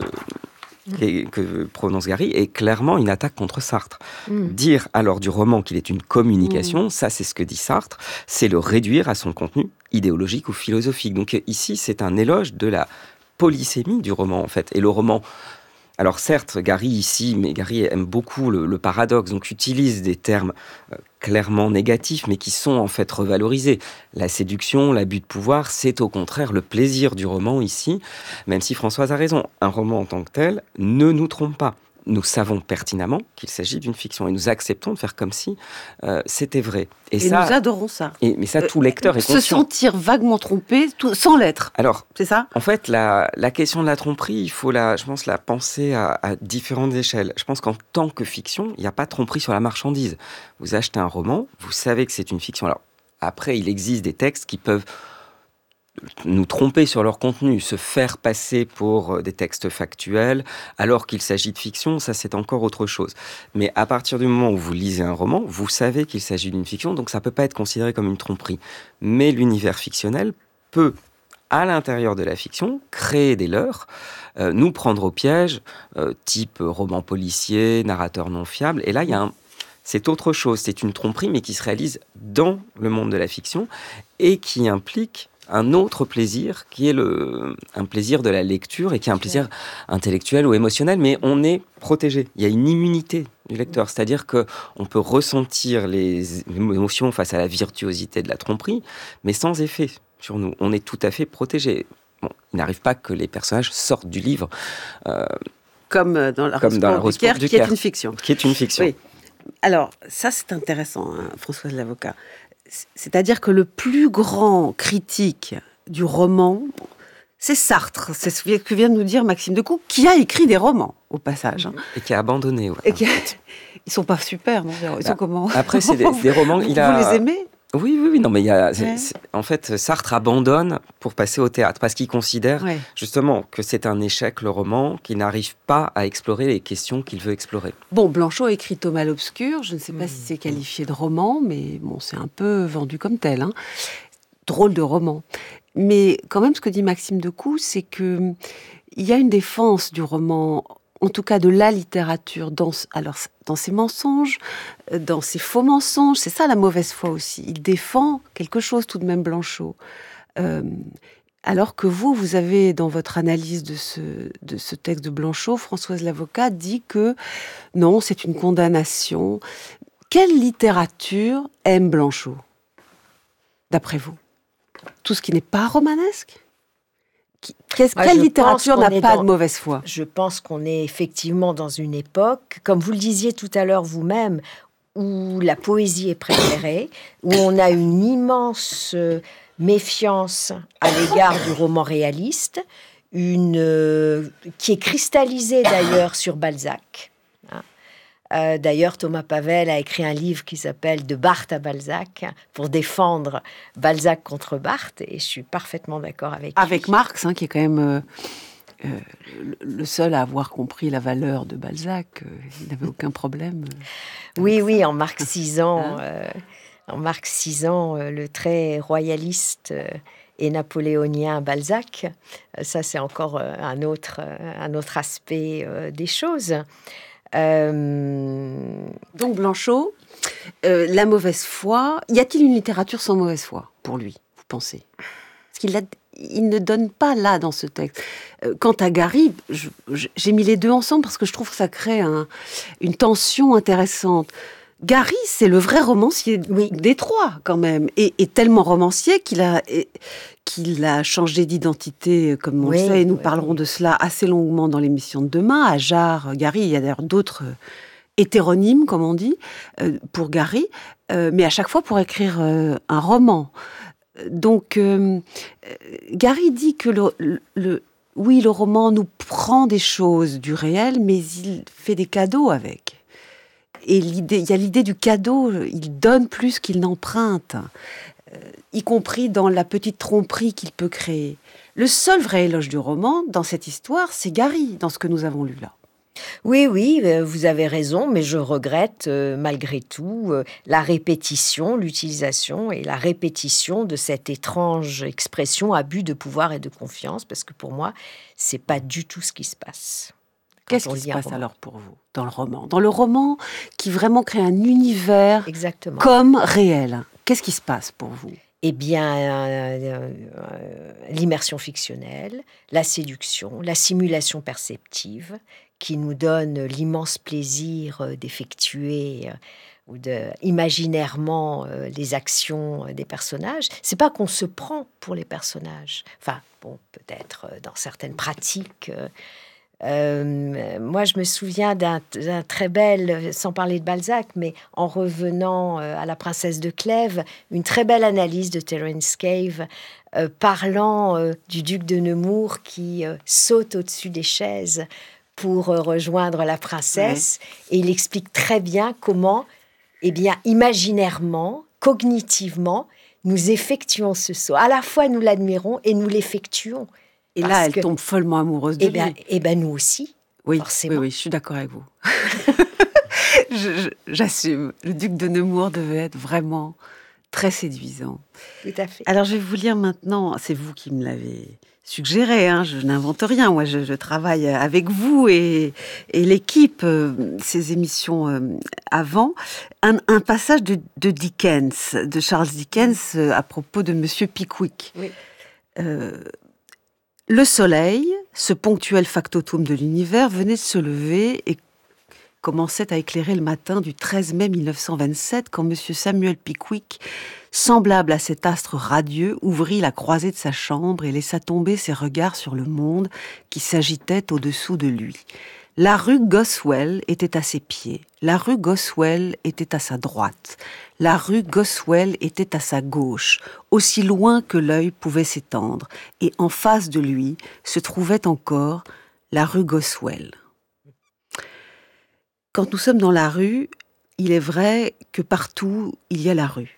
Et que prononce Gary est clairement une attaque contre Sartre. Mmh. Dire alors du roman qu'il est une communication, mmh. ça c'est ce que dit Sartre, c'est le réduire à son contenu idéologique ou philosophique. Donc ici c'est un éloge de la polysémie du roman en fait. Et le roman, alors certes Gary ici, mais Gary aime beaucoup le, le paradoxe, donc utilise des termes euh, clairement négatifs, mais qui sont en fait revalorisés. La séduction, l'abus de pouvoir, c'est au contraire le plaisir du roman ici, même si Françoise a raison. Un roman en tant que tel ne nous trompe pas. Nous savons pertinemment qu'il s'agit d'une fiction et nous acceptons de faire comme si euh, c'était vrai. Et, et ça, nous adorons ça. Et, mais ça, tout lecteur euh, est conscient. Se sentir vaguement trompé tout, sans l'être. Alors, c'est ça. En fait, la, la question de la tromperie, il faut la, je pense, la penser à, à différentes échelles. Je pense qu'en tant que fiction, il n'y a pas de tromperie sur la marchandise. Vous achetez un roman, vous savez que c'est une fiction. Alors après, il existe des textes qui peuvent nous tromper sur leur contenu, se faire passer pour des textes factuels, alors qu'il s'agit de fiction, ça c'est encore autre chose. Mais à partir du moment où vous lisez un roman, vous savez qu'il s'agit d'une fiction, donc ça ne peut pas être considéré comme une tromperie. Mais l'univers fictionnel peut, à l'intérieur de la fiction, créer des leurres, euh, nous prendre au piège, euh, type roman policier, narrateur non fiable, et là il y a un... C'est autre chose, c'est une tromperie, mais qui se réalise dans le monde de la fiction, et qui implique un autre plaisir, qui est le, un plaisir de la lecture et qui est un plaisir intellectuel ou émotionnel, mais on est protégé. Il y a une immunité du lecteur, c'est-à-dire qu'on peut ressentir les émotions face à la virtuosité de la tromperie, mais sans effet sur nous. On est tout à fait protégé. Bon, il n'arrive pas que les personnages sortent du livre. Euh, comme dans La Rose pour Ducaire, qui est une fiction. Qui est une fiction. Oui. Alors, ça c'est intéressant, hein, Françoise Lavocat. C'est-à-dire que le plus grand critique du roman, c'est Sartre. C'est ce que vient de nous dire Maxime Decoux, qui a écrit des romans, au passage. Hein. Et qui a abandonné. Ouais, Et qui a... Ils sont pas super, non ? Ils sont comment ? Après, c'est des, des romans... Il Vous a... les aimez ? Oui, oui, oui. Non, mais il y a... C'est, ouais. c'est... En fait, Sartre abandonne pour passer au théâtre, parce qu'il considère ouais. justement que c'est un échec, le roman, qu'il n'arrive pas à explorer les questions qu'il veut explorer. Bon, Blanchot a écrit Thomas l'Obscur. Je ne sais pas mmh. si c'est qualifié de roman, mais bon, c'est un peu vendu comme tel. Hein. Drôle de roman. Mais quand même, ce que dit Maxime Decoux, c'est qu'il y a une défense du roman, en tout cas de la littérature, dans, alors, dans ses mensonges, dans ses faux mensonges. C'est ça la mauvaise foi aussi. Il défend quelque chose tout de même, Blanchot. Euh, alors que vous, vous avez, dans votre analyse de ce, de ce texte de Blanchot, Françoise Lavocat dit que non, c'est une condamnation. Quelle littérature aime Blanchot, d'après vous ? Tout ce qui n'est pas romanesque ? Qu'est-ce, Moi, quelle littérature n'a pas dans, de mauvaise foi ? Je pense qu'on est effectivement dans une époque, comme vous le disiez tout à l'heure vous-même, où la poésie est préférée, où on a une immense méfiance à l'égard du roman réaliste, une, euh, qui est cristallisée d'ailleurs sur Balzac. Hein. Euh, d'ailleurs, Thomas Pavel a écrit un livre qui s'appelle « De Barthes à Balzac » pour défendre Balzac contre Barthes, et je suis parfaitement d'accord avec lui. Avec Marx, hein, qui est quand même euh, euh, le seul à avoir compris la valeur de Balzac. Euh, il n'avait aucun problème. Euh, oui, oui, en marxisant, euh, en marxisant euh, le trait royaliste euh, et napoléonien Balzac. Euh, ça, c'est encore euh, un, autre, euh, un autre aspect euh, des choses. Euh... Donc Blanchot, euh, la mauvaise foi, y a-t-il une littérature sans mauvaise foi pour lui, vous pensez? Parce qu'il a, il ne donne pas là dans ce texte. Euh, quant à Gary, je, je, j'ai mis les deux ensemble parce que je trouve que ça crée un, une tension intéressante. Gary, c'est le vrai romancier oui. des trois, quand même, et, et tellement romancier qu'il a, et, qu'il a changé d'identité, comme on oui, le sait, et nous oui, parlerons oui. de cela assez longuement dans l'émission de demain. À Jarre, Gary, il y a d'ailleurs d'autres hétéronymes, comme on dit, euh, pour Gary, euh, mais à chaque fois pour écrire euh, un roman. Donc, euh, Gary dit que le, le, le, oui, le roman nous prend des choses du réel, mais il fait des cadeaux avec. Et l'idée, il y a l'idée du cadeau, il donne plus qu'il n'emprunte, euh, y compris dans la petite tromperie qu'il peut créer. Le seul vrai éloge du roman, dans cette histoire, c'est Gary, dans ce que nous avons lu là. Oui, oui, vous avez raison, mais je regrette euh, malgré tout euh, la répétition, l'utilisation et la répétition de cette étrange expression abus de pouvoir et de confiance, parce que pour moi, c'est pas du tout ce qui se passe. Qu'est-ce qui se passe roman. alors pour vous dans le roman Dans le roman qui vraiment crée un univers Exactement. comme réel. Qu'est-ce qui se passe pour vous Eh bien, euh, euh, l'immersion fictionnelle, la séduction, la simulation perceptive qui nous donne l'immense plaisir d'effectuer euh, ou de, imaginairement euh, les actions des personnages. C'est pas qu'on se prend pour les personnages. Enfin, bon, peut-être euh, dans certaines pratiques... Euh, Euh, moi, je me souviens d'un, d'un très bel, sans parler de Balzac, mais en revenant euh, à La Princesse de Clèves, une très belle analyse de Terence Cave euh, parlant euh, du duc de Nemours qui euh, saute au-dessus des chaises pour euh, rejoindre la princesse. Ouais. Et il explique très bien comment, eh bien, imaginairement, cognitivement, nous effectuons ce saut. À la fois, nous l'admirons et nous l'effectuons. Et là, elle que, tombe follement amoureuse de eh lui. Ben, eh bien, nous aussi, oui, forcément. Oui, oui, je suis d'accord avec vous. je, je, j'assume. Le duc de Nemours devait être vraiment très séduisant. Tout à fait. Alors, je vais vous lire maintenant, c'est vous qui me l'avez suggéré, hein, je n'invente rien. Moi, je, je travaille avec vous et, et l'équipe, euh, ces émissions euh, avant. Un, un passage de, de Dickens, de Charles Dickens, euh, à propos de Monsieur Pickwick. Oui. Euh, Le soleil, ce ponctuel factotum de l'univers, venait de se lever et commençait à éclairer le matin du treize mai mille neuf cent vingt-sept quand M. Samuel Pickwick, semblable à cet astre radieux, ouvrit la croisée de sa chambre et laissa tomber ses regards sur le monde qui s'agitait au-dessous de lui. La rue Goswell était à ses pieds, la rue Goswell était à sa droite, la rue Goswell était à sa gauche, aussi loin que l'œil pouvait s'étendre, et en face de lui se trouvait encore la rue Goswell. Quand nous sommes dans la rue, il est vrai que partout il y a la rue.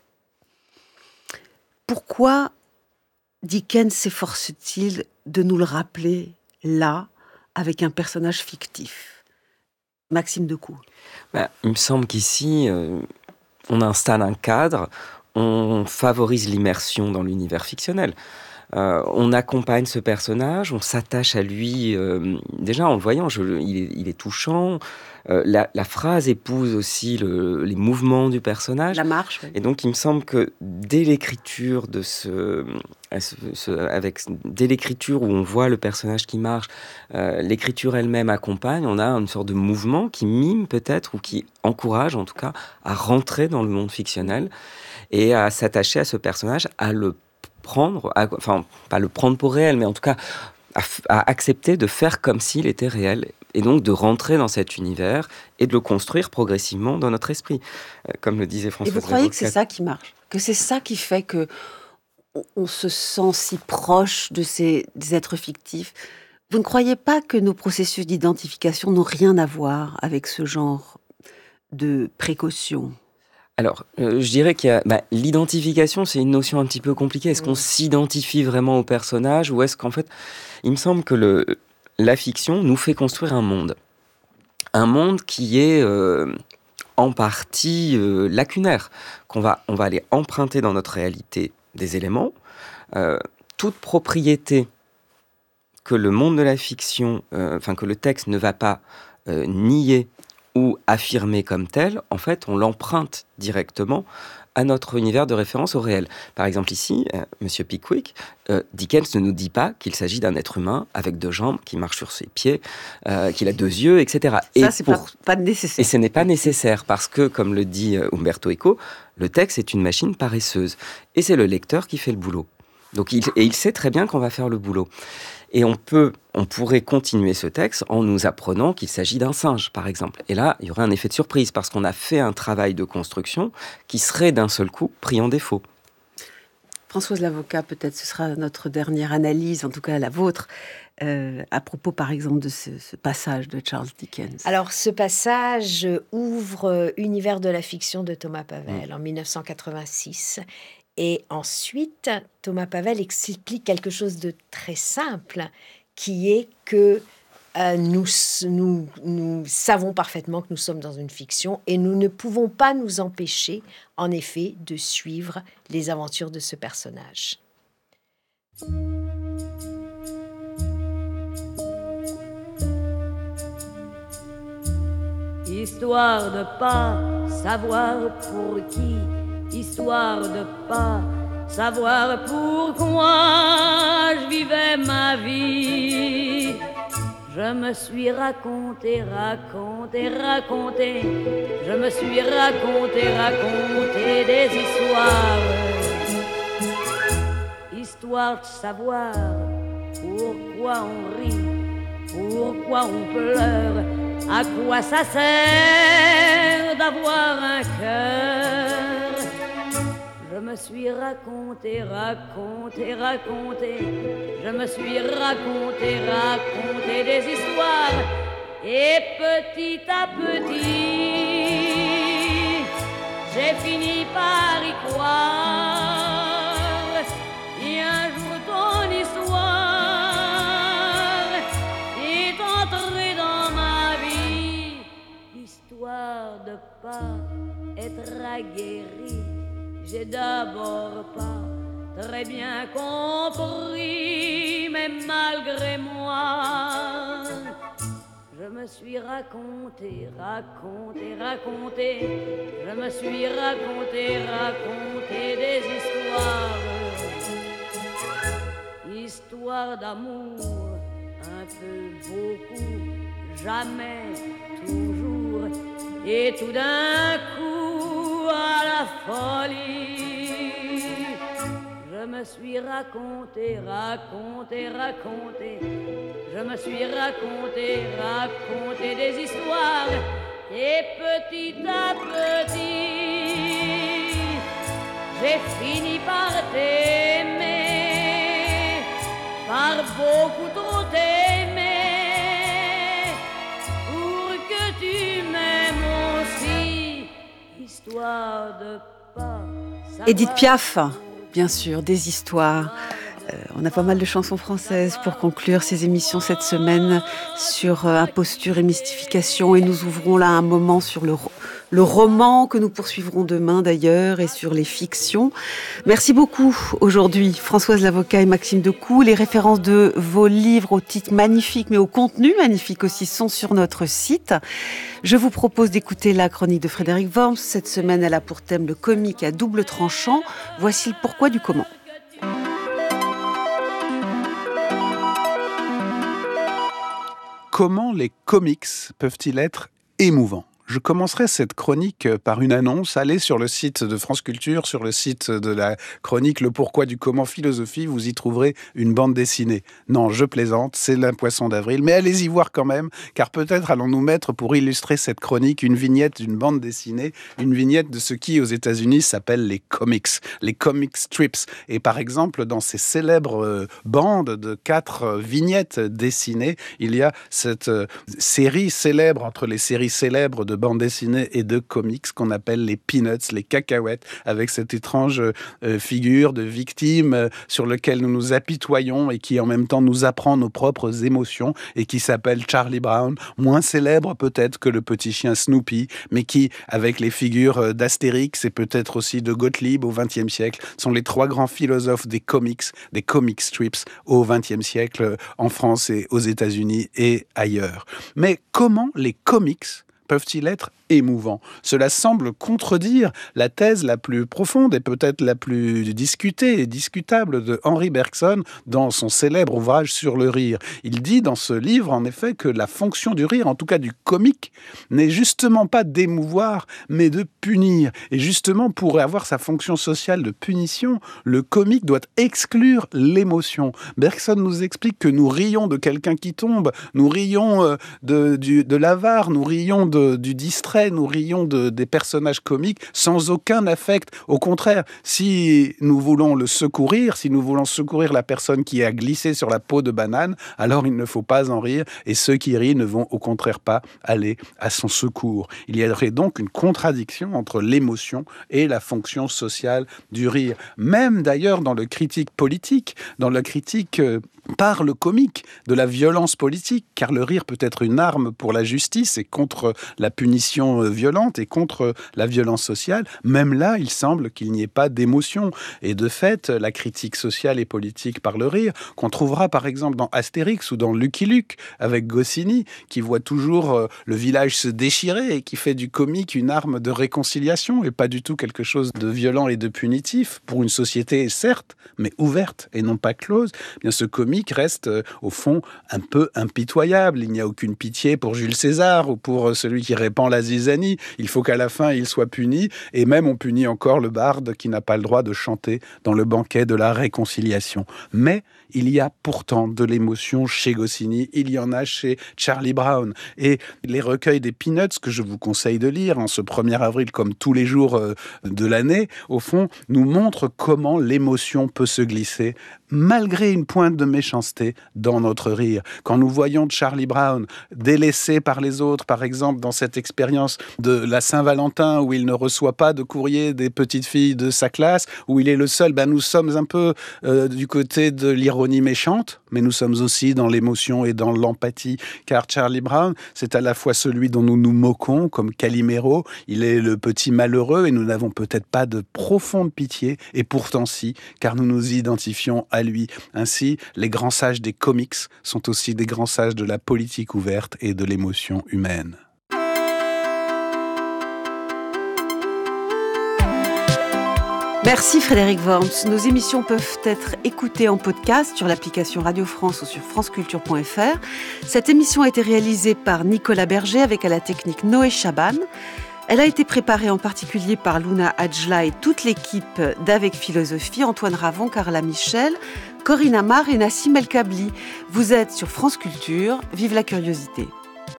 Pourquoi Dickens s'efforce-t-il de nous le rappeler là, avec un personnage fictif? Maxime Decoux. Ben, il me semble qu'ici, euh, on installe un cadre, on favorise l'immersion dans l'univers fictionnel. Euh, on accompagne ce personnage, on s'attache à lui, euh, déjà en le voyant, je, il, est, il est touchant. Euh, la, la phrase épouse aussi le, les mouvements du personnage. La marche, oui. Et donc, il me semble que dès l'écriture de ce, ce, ce avec dès l'écriture où on voit le personnage qui marche, euh, l'écriture elle-même accompagne. On a une sorte de mouvement qui mime peut-être ou qui encourage, en tout cas, à rentrer dans le monde fictionnel et à s'attacher à ce personnage, à le prendre, à, enfin pas le prendre pour réel, mais en tout cas à, à accepter de faire comme s'il était réel. Et donc de rentrer dans cet univers et de le construire progressivement dans notre esprit. Euh, comme le disait François. Et vous croyez que c'est ça qui marche ? Que c'est ça qui fait que on, on se sent si proche de ces des êtres fictifs ? Vous ne croyez pas que nos processus d'identification n'ont rien à voir avec ce genre de précaution ? Alors, euh, je dirais que bah, l'identification, c'est une notion un petit peu compliquée. Est-ce qu'on s'identifie vraiment au personnage ou est-ce qu'en fait, il me semble que le, la fiction nous fait construire un monde. Un monde qui est euh, en partie euh, lacunaire, qu'on va, on va aller emprunter dans notre réalité des éléments. Euh, toute propriété que le monde de la fiction, euh, enfin que le texte ne va pas euh, nier ou affirmer comme tel, en fait, on l'emprunte directement à notre univers de référence au réel. Par exemple, ici, euh, Monsieur Pickwick, euh, Dickens ne nous dit pas qu'il s'agit d'un être humain avec deux jambes, qui marche sur ses pieds, euh, qu'il a deux yeux, et cetera. Ça, et c'est pour... pas, pas nécessaire. Et ce n'est pas nécessaire, parce que, comme le dit euh, Umberto Eco, le texte est une machine paresseuse. Et c'est le lecteur qui fait le boulot. Donc, il, et il sait très bien qu'on va faire le boulot. Et on peut, on pourrait continuer ce texte en nous apprenant qu'il s'agit d'un singe, par exemple. Et là, il y aurait un effet de surprise, parce qu'on a fait un travail de construction qui serait d'un seul coup pris en défaut. Françoise Lavocat, peut-être ce sera notre dernière analyse, en tout cas la vôtre, euh, à propos, par exemple, de ce, ce passage de Charles Dickens. Alors, ce passage ouvre Univers de la fiction de Thomas Pavel mmh. en dix-neuf cent quatre-vingt-six. Et ensuite, Thomas Pavel explique quelque chose de très simple, qui est que euh, nous, nous, nous savons parfaitement que nous sommes dans une fiction et nous ne pouvons pas nous empêcher, en effet, de suivre les aventures de ce personnage. Histoire de pas savoir pour qui, histoire de pas savoir pourquoi je vivais ma vie. Je me suis raconté, raconté, raconté. Je me suis raconté, raconté des histoires. Histoire de savoir pourquoi on rit, pourquoi on pleure, à quoi ça sert d'avoir un cœur. Je me suis raconté, raconté, raconté. Je me suis raconté, raconté des histoires. Et petit à petit, j'ai fini par y croire. Et un jour ton histoire est entrée dans ma vie. Histoire de pas être aguerri, j'ai d'abord pas très bien compris, mais malgré moi, je me suis raconté, raconté, raconté. Je me suis raconté, raconté des histoires. Histoire d'amour, un peu, beaucoup, jamais, toujours. Et tout d'un coup, à la folie, je me suis raconté, raconté, raconté. Je me suis raconté, raconté des histoires. Et petit à petit, j'ai fini par t'aimer, par beaucoup trop t'aimer, pour que tu m'aimes aussi. Histoire de pas savoir... Édith Piaf, bien sûr, des histoires. Euh, on a pas mal de chansons françaises pour conclure ces émissions cette semaine sur euh, imposture et mystification. Et nous ouvrons là un moment sur le, le roman que nous poursuivrons demain d'ailleurs et sur les fictions. Merci beaucoup aujourd'hui Françoise Lavocat et Maxime Decoux. Les références de vos livres au titre magnifique mais au contenu magnifique aussi sont sur notre site. Je vous propose d'écouter la chronique de Frédéric Worms. Cette semaine, elle a pour thème le comique à double tranchant. Voici le pourquoi du comment. Comment les comics peuvent-ils être émouvants ? Je commencerai cette chronique par une annonce. Allez sur le site de France Culture, sur le site de la chronique Le Pourquoi du Comment Philosophie, vous y trouverez une bande dessinée. Non, je plaisante, c'est un poisson d'avril, mais allez y voir quand même, car peut-être allons-nous mettre pour illustrer cette chronique une vignette d'une bande dessinée, une vignette de ce qui aux États-Unis s'appelle les comics, les comic strips. Et par exemple, dans ces célèbres bandes de quatre vignettes dessinées, il y a cette série célèbre entre les séries célèbres de bande dessinée et de comics qu'on appelle les Peanuts, les cacahuètes, avec cette étrange euh, figure de victime euh, sur lequel nous nous apitoyons et qui en même temps nous apprend nos propres émotions et qui s'appelle Charlie Brown, moins célèbre peut-être que le petit chien Snoopy, mais qui, avec les figures d'Astérix et peut-être aussi de Gottlieb au vingtième siècle, sont les trois grands philosophes des comics, des comic strips au vingtième siècle en France et aux États-Unis et ailleurs. Mais comment les comics peuvent-ils être émouvants? Cela semble contredire la thèse la plus profonde et peut-être la plus discutée et discutable de Henri Bergson dans son célèbre ouvrage sur le rire. Il dit dans ce livre, en effet, que la fonction du rire, en tout cas du comique, n'est justement pas d'émouvoir, mais de punir. Et justement, pour avoir sa fonction sociale de punition, le comique doit exclure l'émotion. Bergson nous explique que nous rions de quelqu'un qui tombe, nous rions de, du, de l'avare, nous rions de, du distrait, nous rions de, des personnages comiques sans aucun affect. Au contraire, si nous voulons le secourir, si nous voulons secourir la personne qui a glissé sur la peau de banane, alors il ne faut pas en rire et ceux qui rient ne vont au contraire pas aller à son secours. Il y aurait donc une contradiction entre l'émotion et la fonction sociale du rire. Même d'ailleurs dans le critique politique, dans la critique euh, par le comique de la violence politique, car le rire peut être une arme pour la justice et contre la punition violente et contre la violence sociale. Même là, il semble qu'il n'y ait pas d'émotion. Et de fait, la critique sociale et politique par le rire, qu'on trouvera par exemple dans Astérix ou dans Lucky Luke, avec Goscinny, qui voit toujours le village se déchirer et qui fait du comique une arme de réconciliation et pas du tout quelque chose de violent et de punitif pour une société, certes, mais ouverte et non pas close. Eh bien, ce comique reste euh, au fond un peu impitoyable. Il n'y a aucune pitié pour Jules César ou pour celui qui répand la zizanie. Il faut qu'à la fin il soit puni, et même on punit encore le barde qui n'a pas le droit de chanter dans le banquet de la réconciliation. Mais il y a pourtant de l'émotion chez Goscinny, il y en a chez Charlie Brown. Et les recueils des Peanuts, que je vous conseille de lire en ce premier avril comme tous les jours euh, de l'année, au fond, nous montrent comment l'émotion peut se glisser malgré une pointe de méchanceté dans notre rire. Quand nous voyons Charlie Brown délaissé par les autres, par exemple dans cette expérience de la Saint-Valentin où il ne reçoit pas de courrier des petites filles de sa classe, où il est le seul, ben nous sommes un peu euh, du côté de l'ironie méchante, mais nous sommes aussi dans l'émotion et dans l'empathie, car Charlie Brown, c'est à la fois celui dont nous nous moquons, comme Calimero, il est le petit malheureux et nous n'avons peut-être pas de profonde pitié, et pourtant si, car nous nous identifions à lui. Ainsi, les grands sages des comics sont aussi des grands sages de la politique ouverte et de l'émotion humaine. Merci Frédéric Worms. Nos émissions peuvent être écoutées en podcast sur l'application Radio France ou sur franceculture point f r. Cette émission a été réalisée par Nicolas Berger avec à la technique Noé Chaban. Elle a été préparée en particulier par Luna Adjla et toute l'équipe d'Avec Philosophie, Antoine Ravon, Carla Michel, Corinne Amar et Nassim El Kabli. Vous êtes sur France Culture, vive la curiosité.